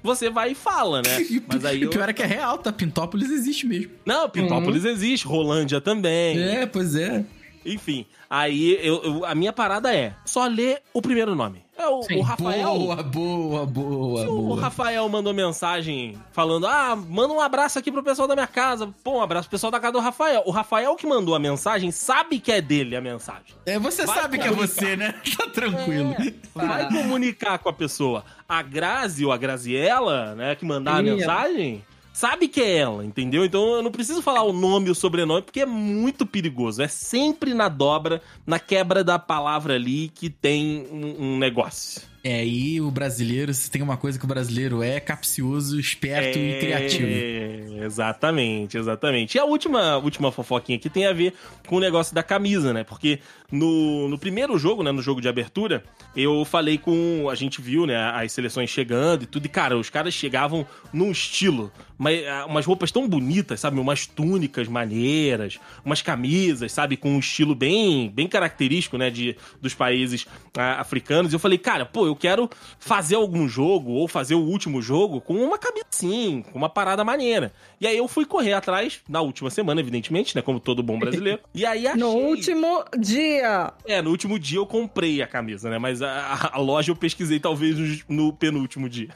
você vai e fala, né? Mas aí o pior eu... é que é real, tá? Pintópolis existe mesmo. Não, Pintópolis uhum. existe, Rolândia também. É, pois é. Enfim, aí eu, eu, a minha parada é só ler o primeiro nome. É o, o Rafael. Boa, boa, boa, Se boa. O Rafael mandou mensagem falando: ah, manda um abraço aqui pro pessoal da minha casa. Pô, um abraço pro pessoal da casa do Rafael. O Rafael que mandou a mensagem sabe que é dele a mensagem. É, você vai sabe comunicar. Que é você, né? Tá tranquilo. É, vai comunicar com a pessoa. A Grazi ou a Graziella, né, que mandar a mensagem, sabe que é ela, entendeu? Então eu não preciso falar o nome e o sobrenome, porque é muito perigoso. É sempre na dobra, na quebra da palavra ali que tem um, um negócio. É, e o brasileiro, se tem uma coisa que o brasileiro é, capcioso, esperto é, e criativo. Exatamente, exatamente. E a última, última fofoquinha aqui tem a ver com o negócio da camisa, né? Porque no, no primeiro jogo, né, no jogo de abertura, eu falei com... A gente viu, né, as seleções chegando e tudo. E, cara, os caras chegavam num estilo, umas, umas roupas tão bonitas, sabe? Umas túnicas maneiras, umas camisas, sabe? Com um estilo bem, bem característico, né, de, dos países ah, africanos. E eu falei, cara, pô, eu quero fazer algum jogo, ou fazer o último jogo, com uma camisa assim, com uma parada maneira. E aí eu fui correr atrás, na última semana, evidentemente, né, como todo bom brasileiro. E aí achei... No último dia! É, no último dia eu comprei a camisa, né, mas a, a loja eu pesquisei talvez no, no penúltimo dia.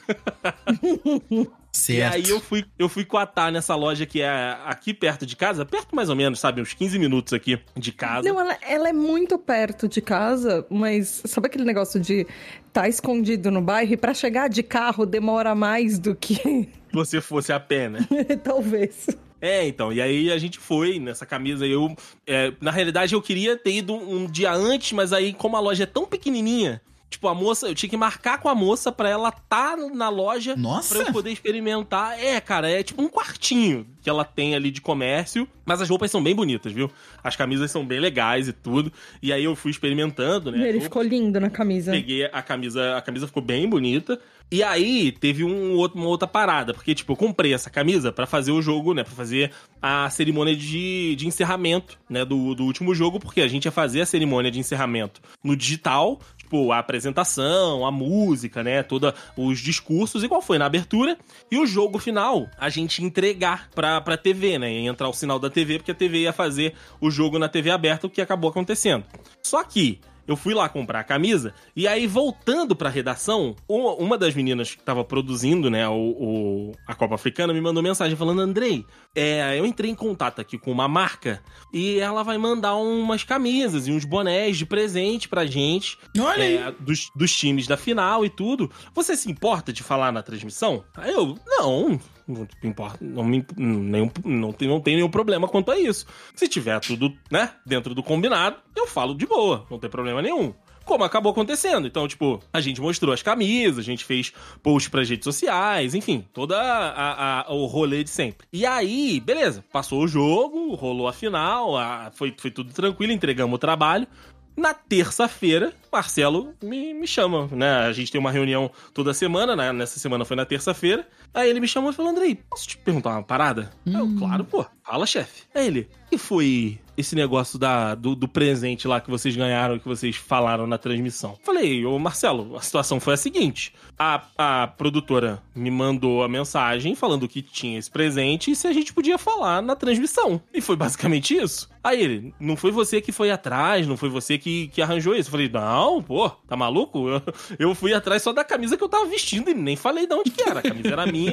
Certo. E aí eu fui, eu fui coatar nessa loja que é aqui perto de casa, perto mais ou menos, sabe, uns quinze minutos aqui de casa. Não, ela, ela é muito perto de casa, mas sabe aquele negócio de tá escondido no bairro e pra chegar de carro demora mais do que... Se você fosse a pé, né? Talvez. É, então, e aí a gente foi nessa camisa, eu... É, na realidade eu queria ter ido um dia antes, mas aí como a loja é tão pequenininha... Tipo, a moça, eu tinha que marcar com a moça pra ela tá na loja. Nossa! Pra eu poder experimentar. É, cara, é tipo um quartinho que ela tem ali de comércio. Mas as roupas são bem bonitas, viu? As camisas são bem legais e tudo. E aí eu fui experimentando, né? Ele ficou lindo na camisa. Peguei a camisa, a camisa ficou bem bonita. E aí teve um outro, uma outra parada. Porque, tipo, eu comprei essa camisa pra fazer o jogo, né? Pra fazer a cerimônia de, de encerramento, né? Do, do último jogo. Porque a gente ia fazer a cerimônia de encerramento no digital. Tipo, a apresentação, a música, né? Todos os discursos, igual foi na abertura. E o jogo final, a gente entregar pra, pra T V, né? Ia entrar o sinal da T V, porque a T V ia fazer o jogo na T V aberta, o que acabou acontecendo. Só que eu fui lá comprar a camisa, e aí voltando pra redação, uma das meninas que tava produzindo, né, o, o, a Copa Africana me mandou mensagem falando: Andrei, é, eu entrei em contato aqui com uma marca e ela vai mandar umas camisas e uns bonés de presente pra gente. Olha aí. É, dos, dos times da final e tudo. Você se importa de falar na transmissão? Aí eu, não... Não importa, não, me, nenhum, não, tem, não tem nenhum problema quanto a isso. Se tiver tudo, né, dentro do combinado, eu falo de boa, não tem problema nenhum. Como acabou acontecendo. Então, tipo, a gente mostrou as camisas, a gente fez post pras redes sociais, enfim, toda a, a, o rolê de sempre. E aí, beleza, passou o jogo, rolou a final, a, foi, foi tudo tranquilo, entregamos o trabalho. Na terça-feira, Marcelo me, me chama, né? A gente tem uma reunião toda semana, né? Nessa semana foi na terça-feira. Aí ele me chamou e falou: Andrei, posso te perguntar uma parada? Hum. Eu, claro, pô. Fala, chefe. Aí ele, o que foi esse negócio da, do, do presente lá que vocês ganharam, que vocês falaram na transmissão? Falei, ô Marcelo, a situação foi a seguinte. A, a produtora me mandou a mensagem falando que tinha esse presente e se a gente podia falar na transmissão. E foi basicamente isso. Aí ele, não foi você que foi atrás, não foi você que, que arranjou isso. Eu falei, não, pô, tá maluco? Eu, eu fui atrás só da camisa que eu tava vestindo e nem falei de onde que era. A camisa era minha.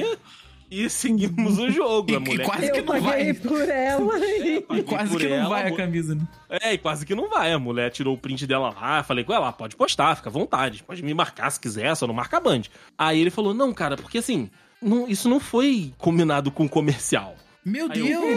E seguimos o jogo. A mulher e quase que não vai por ela. É, e quase que não vai a camisa, né? É, e quase que não vai. A mulher tirou o print dela lá. Falei com ela, pode postar, fica à vontade. Pode me marcar se quiser, só não marca a Band. Aí ele falou, não, cara, porque assim, não, isso não foi combinado com o comercial. Meu Aí Deus!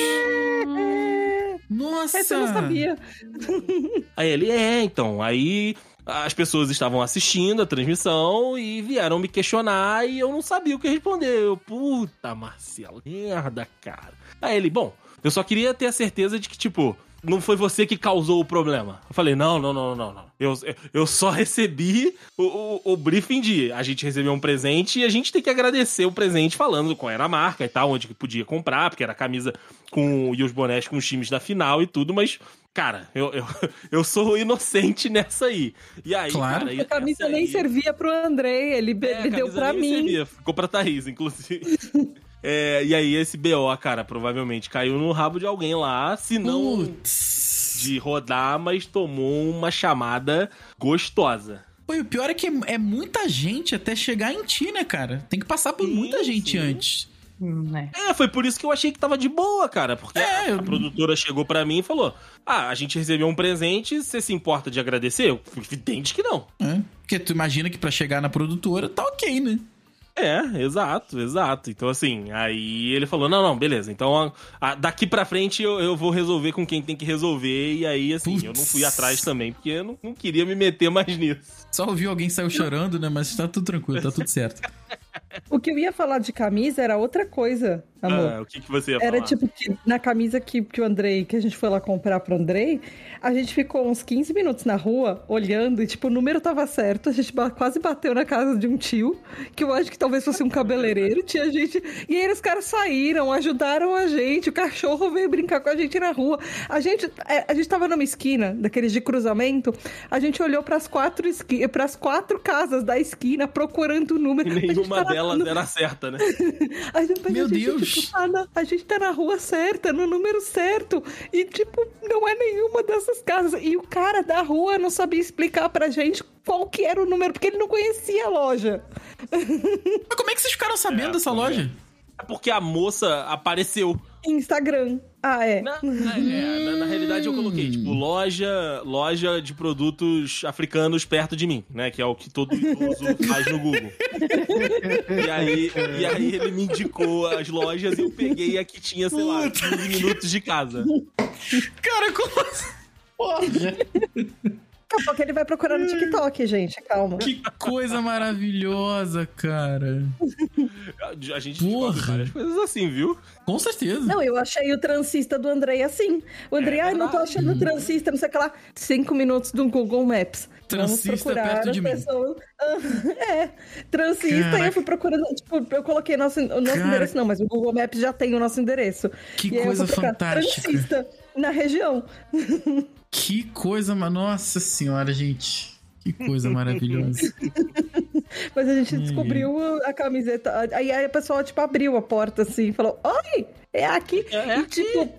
Eu... Nossa! Essa eu não sabia. Aí ele, é, então, aí... As pessoas estavam assistindo a transmissão e vieram me questionar e eu não sabia o que responder. Eu, puta, Marcelo, merda, cara. Aí ele, bom, eu só queria ter a certeza de que, tipo, não foi você que causou o problema. Eu falei, não, não, não, não, não. Eu, eu só recebi o, o, o briefing de a gente recebeu um presente e a gente tem que agradecer o presente falando qual era a marca e tal, onde que podia comprar, porque era a camisa com, e os bonés com os times da final e tudo, mas, cara, eu, eu, eu sou inocente nessa aí. E aí, claro. cara... A camisa nem aí... servia pro Andrei, ele, é, ele deu pra mim. Servia, ficou pra Thaís, inclusive. É, e aí esse B O, cara, provavelmente caiu no rabo de alguém lá, se não Putz. de rodar, mas tomou uma chamada gostosa. Pô, e o pior é que é muita gente até chegar em ti, né, cara? Tem que passar por sim, muita gente sim. antes. É, foi por isso que eu achei que tava de boa, cara, porque é, a, eu... a produtora chegou pra mim e falou, ah, a gente recebeu um presente, você se importa de agradecer? Eu fui evidente que não. É, porque tu imagina que pra chegar na produtora tá ok, né? É, exato, exato. Então, assim, aí ele falou, não, não, beleza. Então, a, a, daqui pra frente eu, eu vou resolver com quem tem que resolver. E aí, assim, Puts. eu não fui atrás também, porque eu não, não queria me meter mais nisso. Só ouviu alguém saiu chorando, né? Mas tá tudo tranquilo, tá tudo certo. O que eu ia falar de camisa era outra coisa, amor. Ah, o que, que você ia era, falar? Era tipo que na camisa que, que o Andrei, que a gente foi lá comprar pro Andrei, a gente ficou uns quinze minutos na rua olhando e tipo, o número tava certo, a gente quase bateu na casa de um tio, que eu acho que talvez fosse um cabeleireiro, tinha gente... E aí os caras saíram, ajudaram a gente, o cachorro veio brincar com a gente na rua. A gente, a gente tava numa esquina, daqueles de cruzamento, a gente olhou pras quatro, esqui... pras quatro casas da esquina procurando o número. E nenhuma delas no... era certa, né? a gente, Meu a gente, Deus! Tipo, tá na... A gente tá na rua certa, no número certo. E, tipo, não é nenhuma dessas casas. E o cara da rua não sabia explicar pra gente qual que era o número, porque ele não conhecia a loja. Mas como é que vocês ficaram sabendo é, dessa é. loja? É porque a moça apareceu. Instagram. Ah, é. Na, na, é, na, na realidade eu coloquei, tipo, loja, loja de produtos africanos perto de mim, né? Que é o que todo idoso faz no Google. E aí, e aí ele me indicou as lojas e eu peguei a que tinha, sei lá, quinze minutos de casa. Cara, como assim? Porra. Daqui a pouco ele vai procurar no TikTok, gente. Calma. Que coisa maravilhosa, cara. A gente descobre várias coisas assim, viu? Com certeza. Não, eu achei o transista do Andrei assim. O Andrei, é, ai, não tô achando o transista, não sei o que lá. Cinco minutos do Google Maps. Transista perto de mim. É, transista. Caraca. E eu fui procurando, tipo, eu coloquei nosso, o nosso Cara... endereço, não, mas o Google Maps já tem o nosso endereço. Que e coisa fantástica. Transista na região. Que coisa, nossa senhora, gente. Que coisa maravilhosa. Mas a gente descobriu a camiseta. Aí a pessoa, tipo, abriu a porta assim e falou: oi, é aqui. É, é e, aqui. Tipo...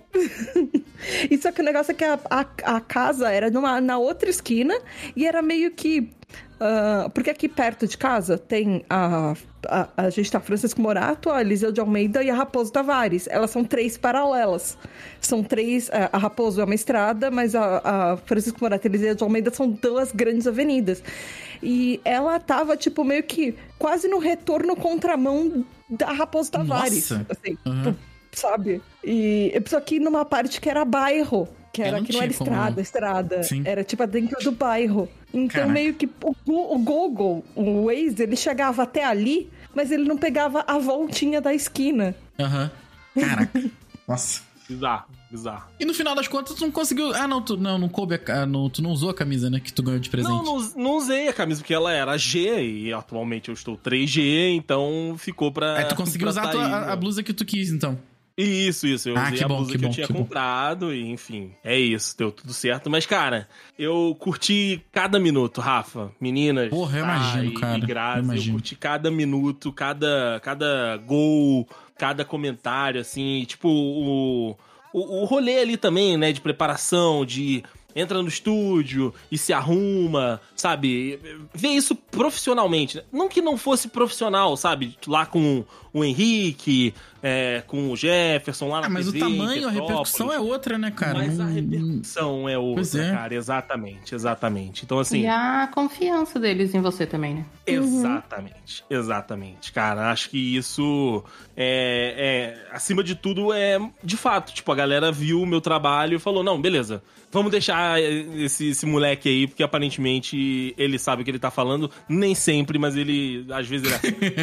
e só que o negócio é que a, a, a casa era numa, na outra esquina e era meio que. Uh, porque aqui perto de casa tem a, a, a gente tá Francisco Morato, a Eliseu de Almeida e a Raposo Tavares. Elas são três paralelas. São três... A, a Raposo é uma estrada, mas a, a Francisco Morato e a Eliseu de Almeida são duas grandes avenidas. E ela tava, tipo, meio que quase no retorno contramão da Raposo Tavares. Nossa! Assim, uhum. Sabe? E só que numa parte que era bairro. Que era não que não era estrada, como... estrada. Sim. Era tipo dentro do bairro. Então Caraca. meio que o, o Google, o Waze, ele chegava até ali, mas ele não pegava a voltinha da esquina. Aham. Uhum. Caraca. Nossa. Bizarro, bizarro. E no final das contas, tu não conseguiu... Ah, não, tu não, não coube a... Não, tu não usou a camisa, né? Que tu ganhou de presente. Não, não, não usei a camisa, porque ela era G e atualmente eu estou três G, então ficou pra... Aí tu conseguiu usar a, tua, a, a blusa que tu quis, então. Isso, isso. Eu ah, usei que a bom, blusa que, que bom, eu tinha que comprado bom. E, enfim, é isso. Deu tudo certo. Mas, cara, eu curti cada minuto, Rafa. Meninas. Porra, eu imagino, e, cara. E Grazi, eu, imagino. eu curti cada minuto, cada, cada gol, cada comentário, assim. Tipo, o, o, o rolê ali também, né, de preparação, de... Entra no estúdio e se arruma, sabe? Vê isso profissionalmente. Não que não fosse profissional, sabe? Lá com o Henrique, é, com o Jefferson, lá na ah, mas T V, o tamanho, a repercussão é outra, né, cara? Mas não... a repercussão é outra, é. cara. Exatamente, exatamente. Então, assim... E a confiança deles em você também, né? Exatamente, uhum. exatamente. Cara, acho que isso é, é... Acima de tudo, é... De fato, tipo, a galera viu o meu trabalho e falou, não, beleza... Vamos deixar esse, esse moleque aí, porque aparentemente ele sabe o que ele tá falando. Nem sempre, mas ele, às vezes, ele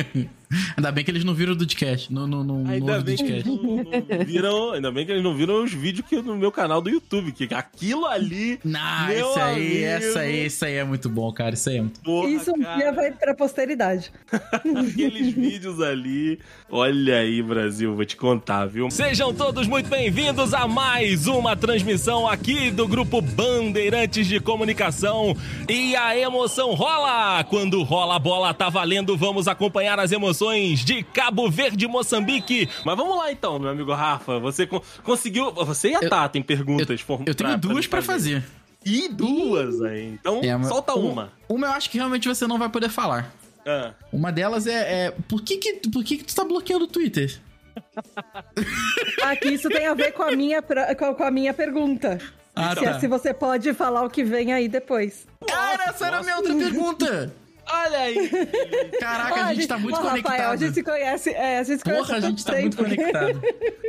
Ainda bem que eles não viram o Dudcast. No, no, no, ainda, no bem que eles não, não viram, ainda bem que eles não viram os vídeos que no meu canal do YouTube. Que aquilo ali. Não, isso aí, amigo, essa aí, isso aí é muito bom, cara. Isso aí é muito bom. Isso um dia vai pra posteridade. Aqueles vídeos ali. Olha aí, Brasil, vou te contar, viu? Sejam todos muito bem-vindos a mais uma transmissão aqui do Grupo Bandeirantes de Comunicação. E a emoção rola! Quando rola a bola, tá valendo. Vamos acompanhar as emoções de Cabo Verde e Moçambique. Mas vamos lá então, meu amigo Rafa. Você co- conseguiu... Você e a Tata tem perguntas. Eu, eu tenho pra, duas pra fazer. fazer. E duas aí. Então, é, solta uma. Uma eu acho que realmente você não vai poder falar. Ah. Uma delas é... é por que que, por que que tu tá bloqueando o Twitter? Aqui isso tem a ver com a minha, com a minha pergunta. Ah, se, tá. se você pode falar o que vem aí depois. Cara, essa era a minha outra pergunta. Olha aí. Caraca, oh, a, gente a gente tá muito oh, conectado. Rafael, a gente se conhece. É, a gente se conhece. Porra, a gente tá muito conectado.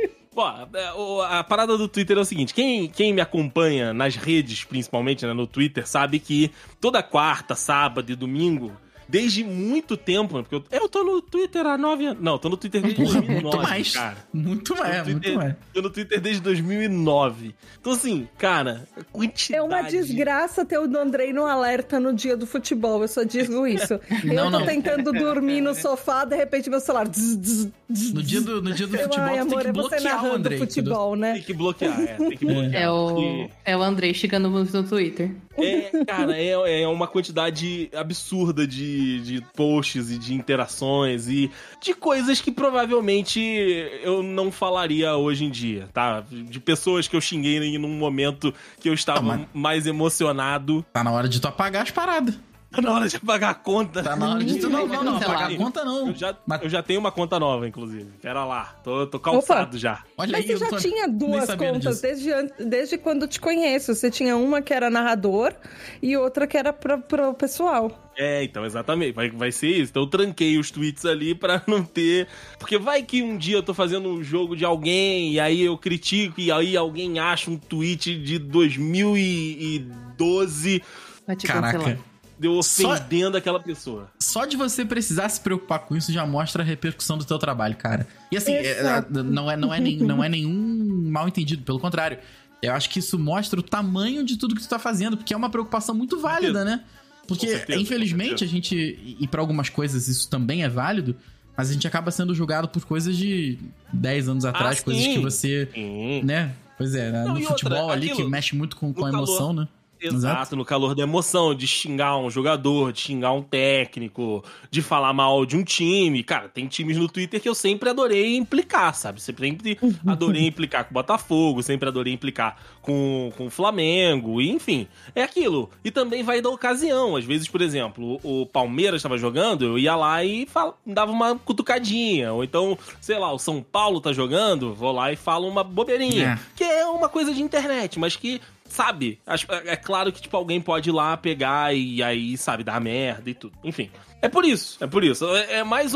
Bom, a parada do Twitter é o seguinte, quem, quem me acompanha nas redes, principalmente, né, no Twitter, sabe que toda quarta, sábado e domingo, desde muito tempo, porque eu, eu tô no Twitter há nove anos. Não, tô no Twitter desde Porra, dois mil e nove, muito mais, cara. Muito mais, Twitter, muito mais. Tô no Twitter desde dois mil e nove. Então, assim, cara, a quantidade... É uma desgraça ter o Andrei no alerta no dia do futebol, eu só digo isso. Não, eu tô não. tentando dormir no sofá, de repente meu celular... Dzz, dzz, dzz. No dia do, no dia do futebol, Ai, amor, tem que bloquear o Andrei. Futebol, né? Tem que bloquear, é, tem que bloquear. É o, porque... é o Andrei chegando muito no Twitter. É, cara, é, é uma quantidade absurda de, de posts e de interações e de coisas que provavelmente eu não falaria hoje em dia, tá? De pessoas que eu xinguei num momento que eu estava ah, mas... mais emocionado. Tá na hora de tu apagar as paradas. Tá na hora de apagar a conta. Tá na hora de tu não, não, não, apagar a conta não. Eu já, Mas... eu já tenho uma conta nova, inclusive. Pera lá, tô, tô calçado Opa. já. Olha Mas aí, você já tô... tinha duas contas desde, desde quando eu te conheço. Você tinha uma que era narrador e outra que era pra, pro pessoal. É, então, exatamente. Vai, vai ser isso. Então eu tranquei os tweets ali pra não ter... Porque vai que um dia eu tô fazendo um jogo de alguém e aí eu critico e aí alguém acha um tweet de dois mil e doze. Vai te Caraca. Cancelar. Deu ofendendo só, aquela pessoa. Só de você precisar se preocupar com isso já mostra a repercussão do teu trabalho, cara. E assim, é, não, é, não, é nem, não é nenhum mal entendido, pelo contrário. Eu acho que isso mostra o tamanho de tudo que tu tá fazendo, porque é uma preocupação muito válida, né? Porque, certeza, infelizmente, a gente... E pra algumas coisas isso também é válido, mas a gente acaba sendo julgado por coisas de dez anos atrás, ah, coisas que você... Sim. Né? Pois é, não, no futebol outra, ali, aquilo, que mexe muito com, com a emoção, calor. né? Exato, Exato, no calor da emoção, de xingar um jogador, de xingar um técnico, de falar mal de um time. Cara, tem times no Twitter que eu sempre adorei implicar, sabe? Sempre adorei implicar com o Botafogo, sempre adorei implicar com, com o Flamengo, e enfim, é aquilo. E também vai da ocasião. Às vezes, por exemplo, o Palmeiras estava jogando, eu ia lá e fala, dava uma cutucadinha. Ou então, sei lá, o São Paulo tá jogando, vou lá e falo uma bobeirinha. É. Que é uma coisa de internet, mas que... Sabe? É claro que, tipo, alguém pode ir lá pegar e aí, sabe, dar merda e tudo. Enfim. É por isso, é por isso. É mais um...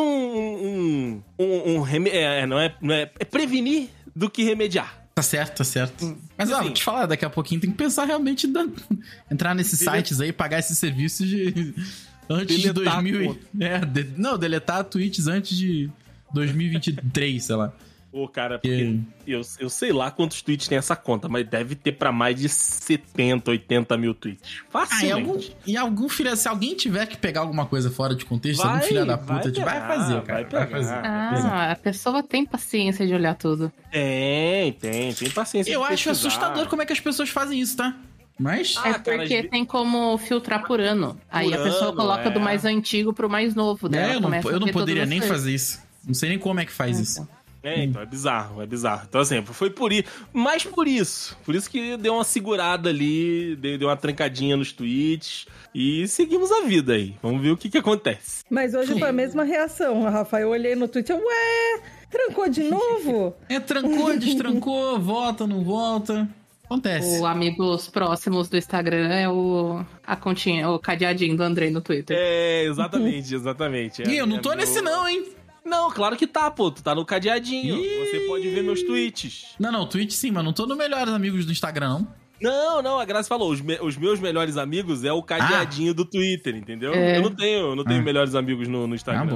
um, um, um reme... é, não, é, não é... É prevenir do que remediar. Tá certo, tá certo. Mas, ó, vou te falar, daqui a pouquinho tem que pensar realmente... Da... Entrar nesses Dele... sites aí, pagar esses serviços de... Antes deletar de dois mil... É, de... Não, deletar tweets antes de dois mil e vinte e três, sei lá. Pô, cara, porque eu, eu sei lá quantos tweets tem essa conta, mas deve ter pra mais de setenta, oitenta mil tweets. Facilmente. Ah, e algum, e algum filho, se alguém tiver que pegar alguma coisa fora de contexto, vai, algum filho da puta vai, pegar, vai fazer, cara. Vai, vai fazer. Ah, a pessoa tem paciência de olhar tudo. Tem, tem, tem paciência. Eu de acho assustador como é que as pessoas fazem isso, tá? Mas... É porque cara, tem como filtrar por ano. Por Aí a pessoa ano, coloca é. do mais antigo pro mais novo. Daí é, eu não, eu não poderia nem fazer isso. Não sei nem como é que faz é, isso. Então. É, então, é bizarro, é bizarro. Então, assim, foi por isso, mais por isso. Por isso que deu uma segurada ali, deu uma trancadinha nos tweets e seguimos a vida aí. Vamos ver o que que acontece. Mas hoje foi a mesma reação, Rafa. Eu olhei no Twitter, ué, trancou de novo? É, trancou, destrancou, volta, não volta. Acontece. O amigos próximos do Instagram é o a continha, o cadeadinho do Andrei no Twitter. É, exatamente, exatamente. É, e eu não tô é nesse meu... não, hein? Não, claro que tá, pô. Tu tá no cadeadinho. Ih! Você pode ver meus tweets. Não, não, tweet sim, mas não tô no Melhores Amigos do Instagram, não. Não, não, a Graça falou, os, me, os meus melhores amigos é o cadeadinho ah. do Twitter, entendeu? É. Eu não tenho, eu não tenho ah. melhores amigos no, no Instagram. Ah, bom.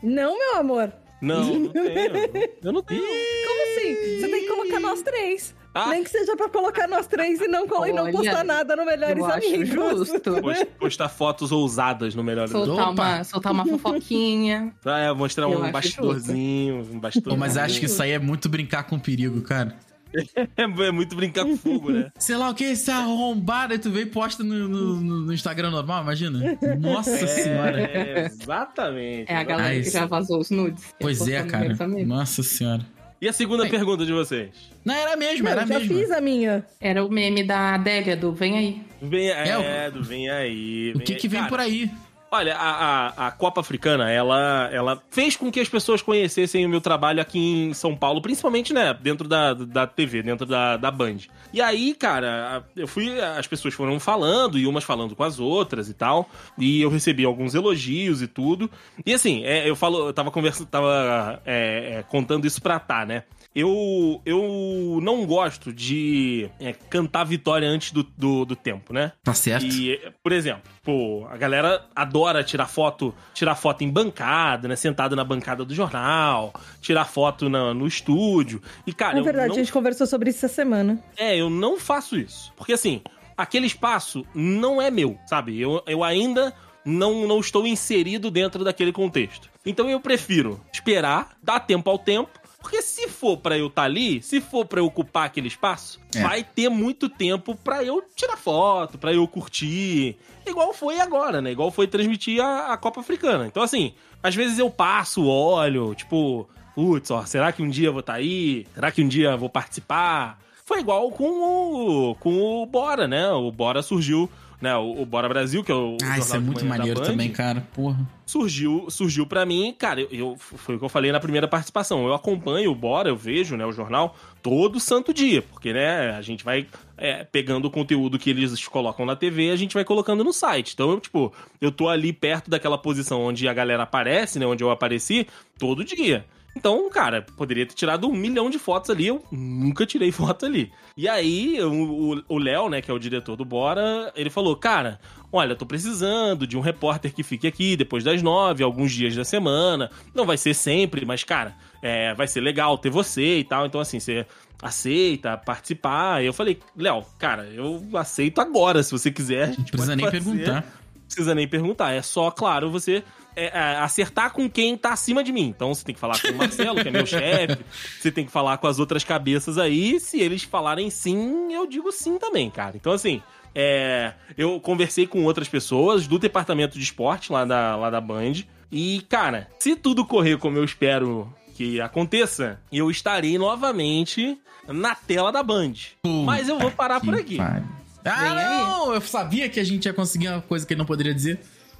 Não, meu amor. Não, não tenho. Eu não tenho. Como assim? Você tem que colocar nós três. Ah. Nem que seja pra colocar nós três e não, e não postar nada no Melhores eu acho Amigos. Justo. Postar fotos ousadas no Melhores Amigos. Soltar uma, soltar uma fofoquinha. Ah, é, mostrar Eu um acho bastidorzinho. Um bastidorzinho. Pô, mas acho que isso aí é muito brincar com perigo, cara. É, é muito brincar com fogo, né? Sei lá o que, esse arrombado, aí tu vem e posta no, no, no Instagram normal, imagina? Nossa É, senhora. é, exatamente. É a galera Ah, que isso. já vazou os nudes. Pois é, cara. Nossa senhora. E a segunda Bem. pergunta de vocês? Não, era mesmo, Não, era eu já mesmo. fiz a minha. Era o meme da Adélia, do Vem Aí. Vem, é, É, do vem aí. O que aí. que vem Cara, por aí? Olha, a, a, a Copa Africana, ela, ela fez com que as pessoas conhecessem o meu trabalho aqui em São Paulo, principalmente, né, dentro da, da T V, dentro da, da Band. E aí, cara, eu fui, as pessoas foram falando, e umas falando com as outras e tal, e eu recebi alguns elogios e tudo. E assim, é, eu falo, eu tava conversando, tava é, é, contando isso pra Tá, né? Eu, eu não gosto de é, cantar vitória antes do, do, do tempo, né? Tá certo. E, por exemplo, pô, a galera adora tirar foto, tirar foto em bancada, né? Sentada na bancada do jornal, tirar foto na, no estúdio. E, cara, É verdade, eu não, a gente conversou sobre isso essa semana. é, eu não faço isso. Porque, assim, aquele espaço não é meu, sabe? Eu, eu ainda não, não estou inserido dentro daquele contexto. Então eu prefiro esperar, dar tempo ao tempo. Porque se for pra eu estar ali, se for pra eu ocupar aquele espaço, É. vai ter muito tempo pra eu tirar foto, pra eu curtir. Igual foi agora, né? Igual foi transmitir a, a Copa Africana. Então, assim, às vezes eu passo, olho, tipo, putz, ó, será que um dia eu vou estar aí? Será que um dia eu vou participar? Foi igual com o, com o Bora, né? O Bora surgiu, né? O, o Bora Brasil, que é o. Ah, isso é jornal de muito manhã da maneiro Band. também, cara. Porra. Surgiu, surgiu pra mim, cara, eu, eu- foi o que eu falei na primeira participação. Eu acompanho o Bora, eu vejo, né, o jornal todo santo dia, porque, né, a gente vai é, pegando o conteúdo que eles colocam na T V, a gente vai colocando no site. Então, eu, tipo, eu tô ali perto daquela posição onde a galera aparece, né, onde eu apareci, todo dia. Então, cara, poderia ter tirado um milhão de fotos ali, eu nunca tirei foto ali. E aí, o o Léo, né, que é o diretor do Bora, ele falou, cara, olha, eu tô precisando de um repórter que fique aqui depois das nove, alguns dias da semana. Não vai ser sempre, mas, cara, é, vai ser legal ter você e tal. Então, assim, você aceita participar. E eu falei, Léo, cara, eu aceito agora, se você quiser. A gente Não precisa pode nem fazer. perguntar. Não precisa nem perguntar. É só, claro, você é, é, acertar com quem tá acima de mim. Então, você tem que falar com o Marcelo, que é meu chefe. Você tem que falar com as outras cabeças aí. Se eles falarem sim, eu digo sim também, cara. Então, assim... É, eu conversei com outras pessoas do departamento de esporte lá da, lá da Band. E, cara, se tudo correr como eu espero que aconteça, eu estarei novamente na tela da Band. Puta Mas eu vou parar por aqui. pariu. Ah, Vem aí. não! Eu sabia que a gente ia conseguir uma coisa que ele não poderia dizer.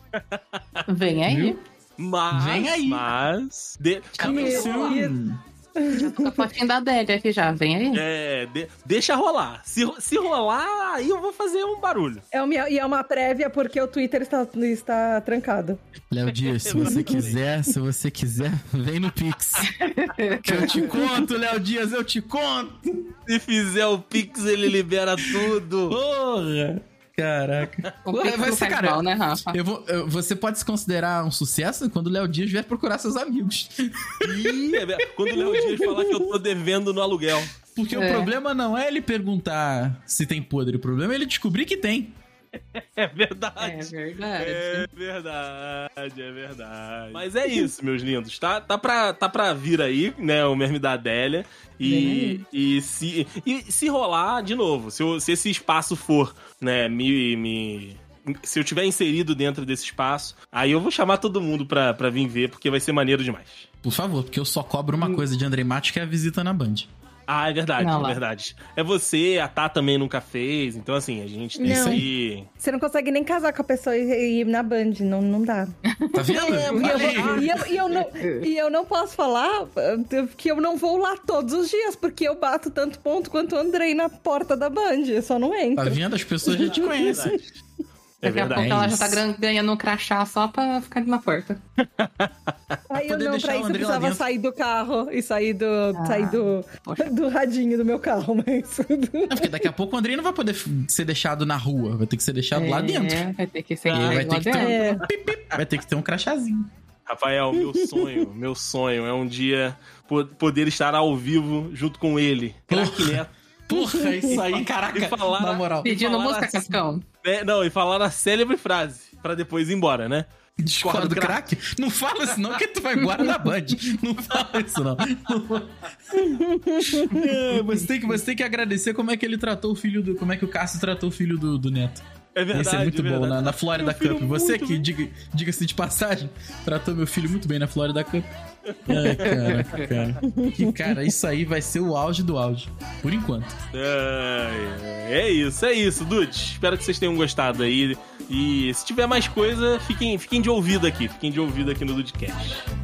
Vem aí. Viu? Mas, Vem aí. mas... De, Coming soon. Já tô com a fotinha da Adélia aqui já. Vem aí. é, de- deixa rolar. Se, se rolar, aí eu vou fazer um barulho. É uma, e é uma prévia porque o Twitter está, está trancado. Léo Dias, se você quiser, se você quiser, vem no Pix. Que eu te conto, Léo Dias, eu te conto. Se fizer o Pix, ele libera tudo. Porra. Caraca. O Pix Vai não ser, faz cara, mal, né, Rafa? eu vou, eu- você pode se considerar um sucesso quando o Léo Dias vier procurar seus amigos. Ih, é verdade. Quando o Léo Dias falar que eu tô devendo no aluguel. Porque É. o problema não é ele perguntar se tem podre, o problema é ele descobrir que tem. É É verdade. verdade. É verdade, é verdade. Mas é isso, meus lindos. Tá, tá, pra, tá pra vir aí, né, o meme da Adélia. E, e, se, e se rolar, de novo, se, eu- se esse espaço for, né, me... me se eu tiver inserido dentro desse espaço, aí eu vou chamar todo mundo pra, pra vir ver, porque vai ser maneiro demais. Por favor, porque eu só cobro uma coisa de Andrei Matos, que é a visita na Band. Ah, é verdade, Não, é lá. verdade. É você, a Tá também nunca fez, então assim, a gente tem Não. que... Você não consegue nem casar com a pessoa e e ir na Band, não, não dá. Tá vendo? E eu, Falei. vou- e, eu, e, eu não, e eu não posso falar uh, que eu não vou lá todos os dias, porque eu bato tanto ponto quanto o Andrei na porta da Band, eu só não Tá entro. vendo? As pessoas já te conhecem. É Daqui a verdade. pouco ela já isso. tá gran- ganhando um crachá só pra ficar ali na porta. Aí eu poder não, deixar pra o isso eu Andrei lá precisava dentro. sair do carro e sair do, Ah, sair do, poxa. do radinho do meu carro, mas... Não, porque daqui a pouco o Andrei não vai poder ser deixado na rua, vai ter que ser deixado lá dentro. É, vai ter que ser E vai ter lá que ter dentro. um, É. pip, pip, vai ter que ter um crachazinho. Rafael, meu sonho, meu sonho é um dia poder estar ao vivo junto com ele. Craque Neto. Porra, isso aí, caraca, falar, na moral. Pedindo música, Cascão. É, não, e falar a célebre frase, pra depois ir embora, né? Discorda do craque? Não fala isso não, que tu vai embora da Band. Não fala isso não. É, você, tem que, você tem que agradecer como é que ele tratou o filho do... Como é que o Cássio tratou o filho do, do Neto. É verdade. Isso é muito é bom na, na Florida Cup. Você muito... que, diga, diga-se de passagem, tratou meu filho muito bem na Florida Cup. Ai, caraca, cara. Que, cara, isso aí vai ser o auge do auge. Por enquanto. É, é isso, é isso, Dude. Espero que vocês tenham gostado aí. E se tiver mais coisa, fiquem, fiquem de ouvido aqui. Fiquem de ouvido aqui no Dudecast.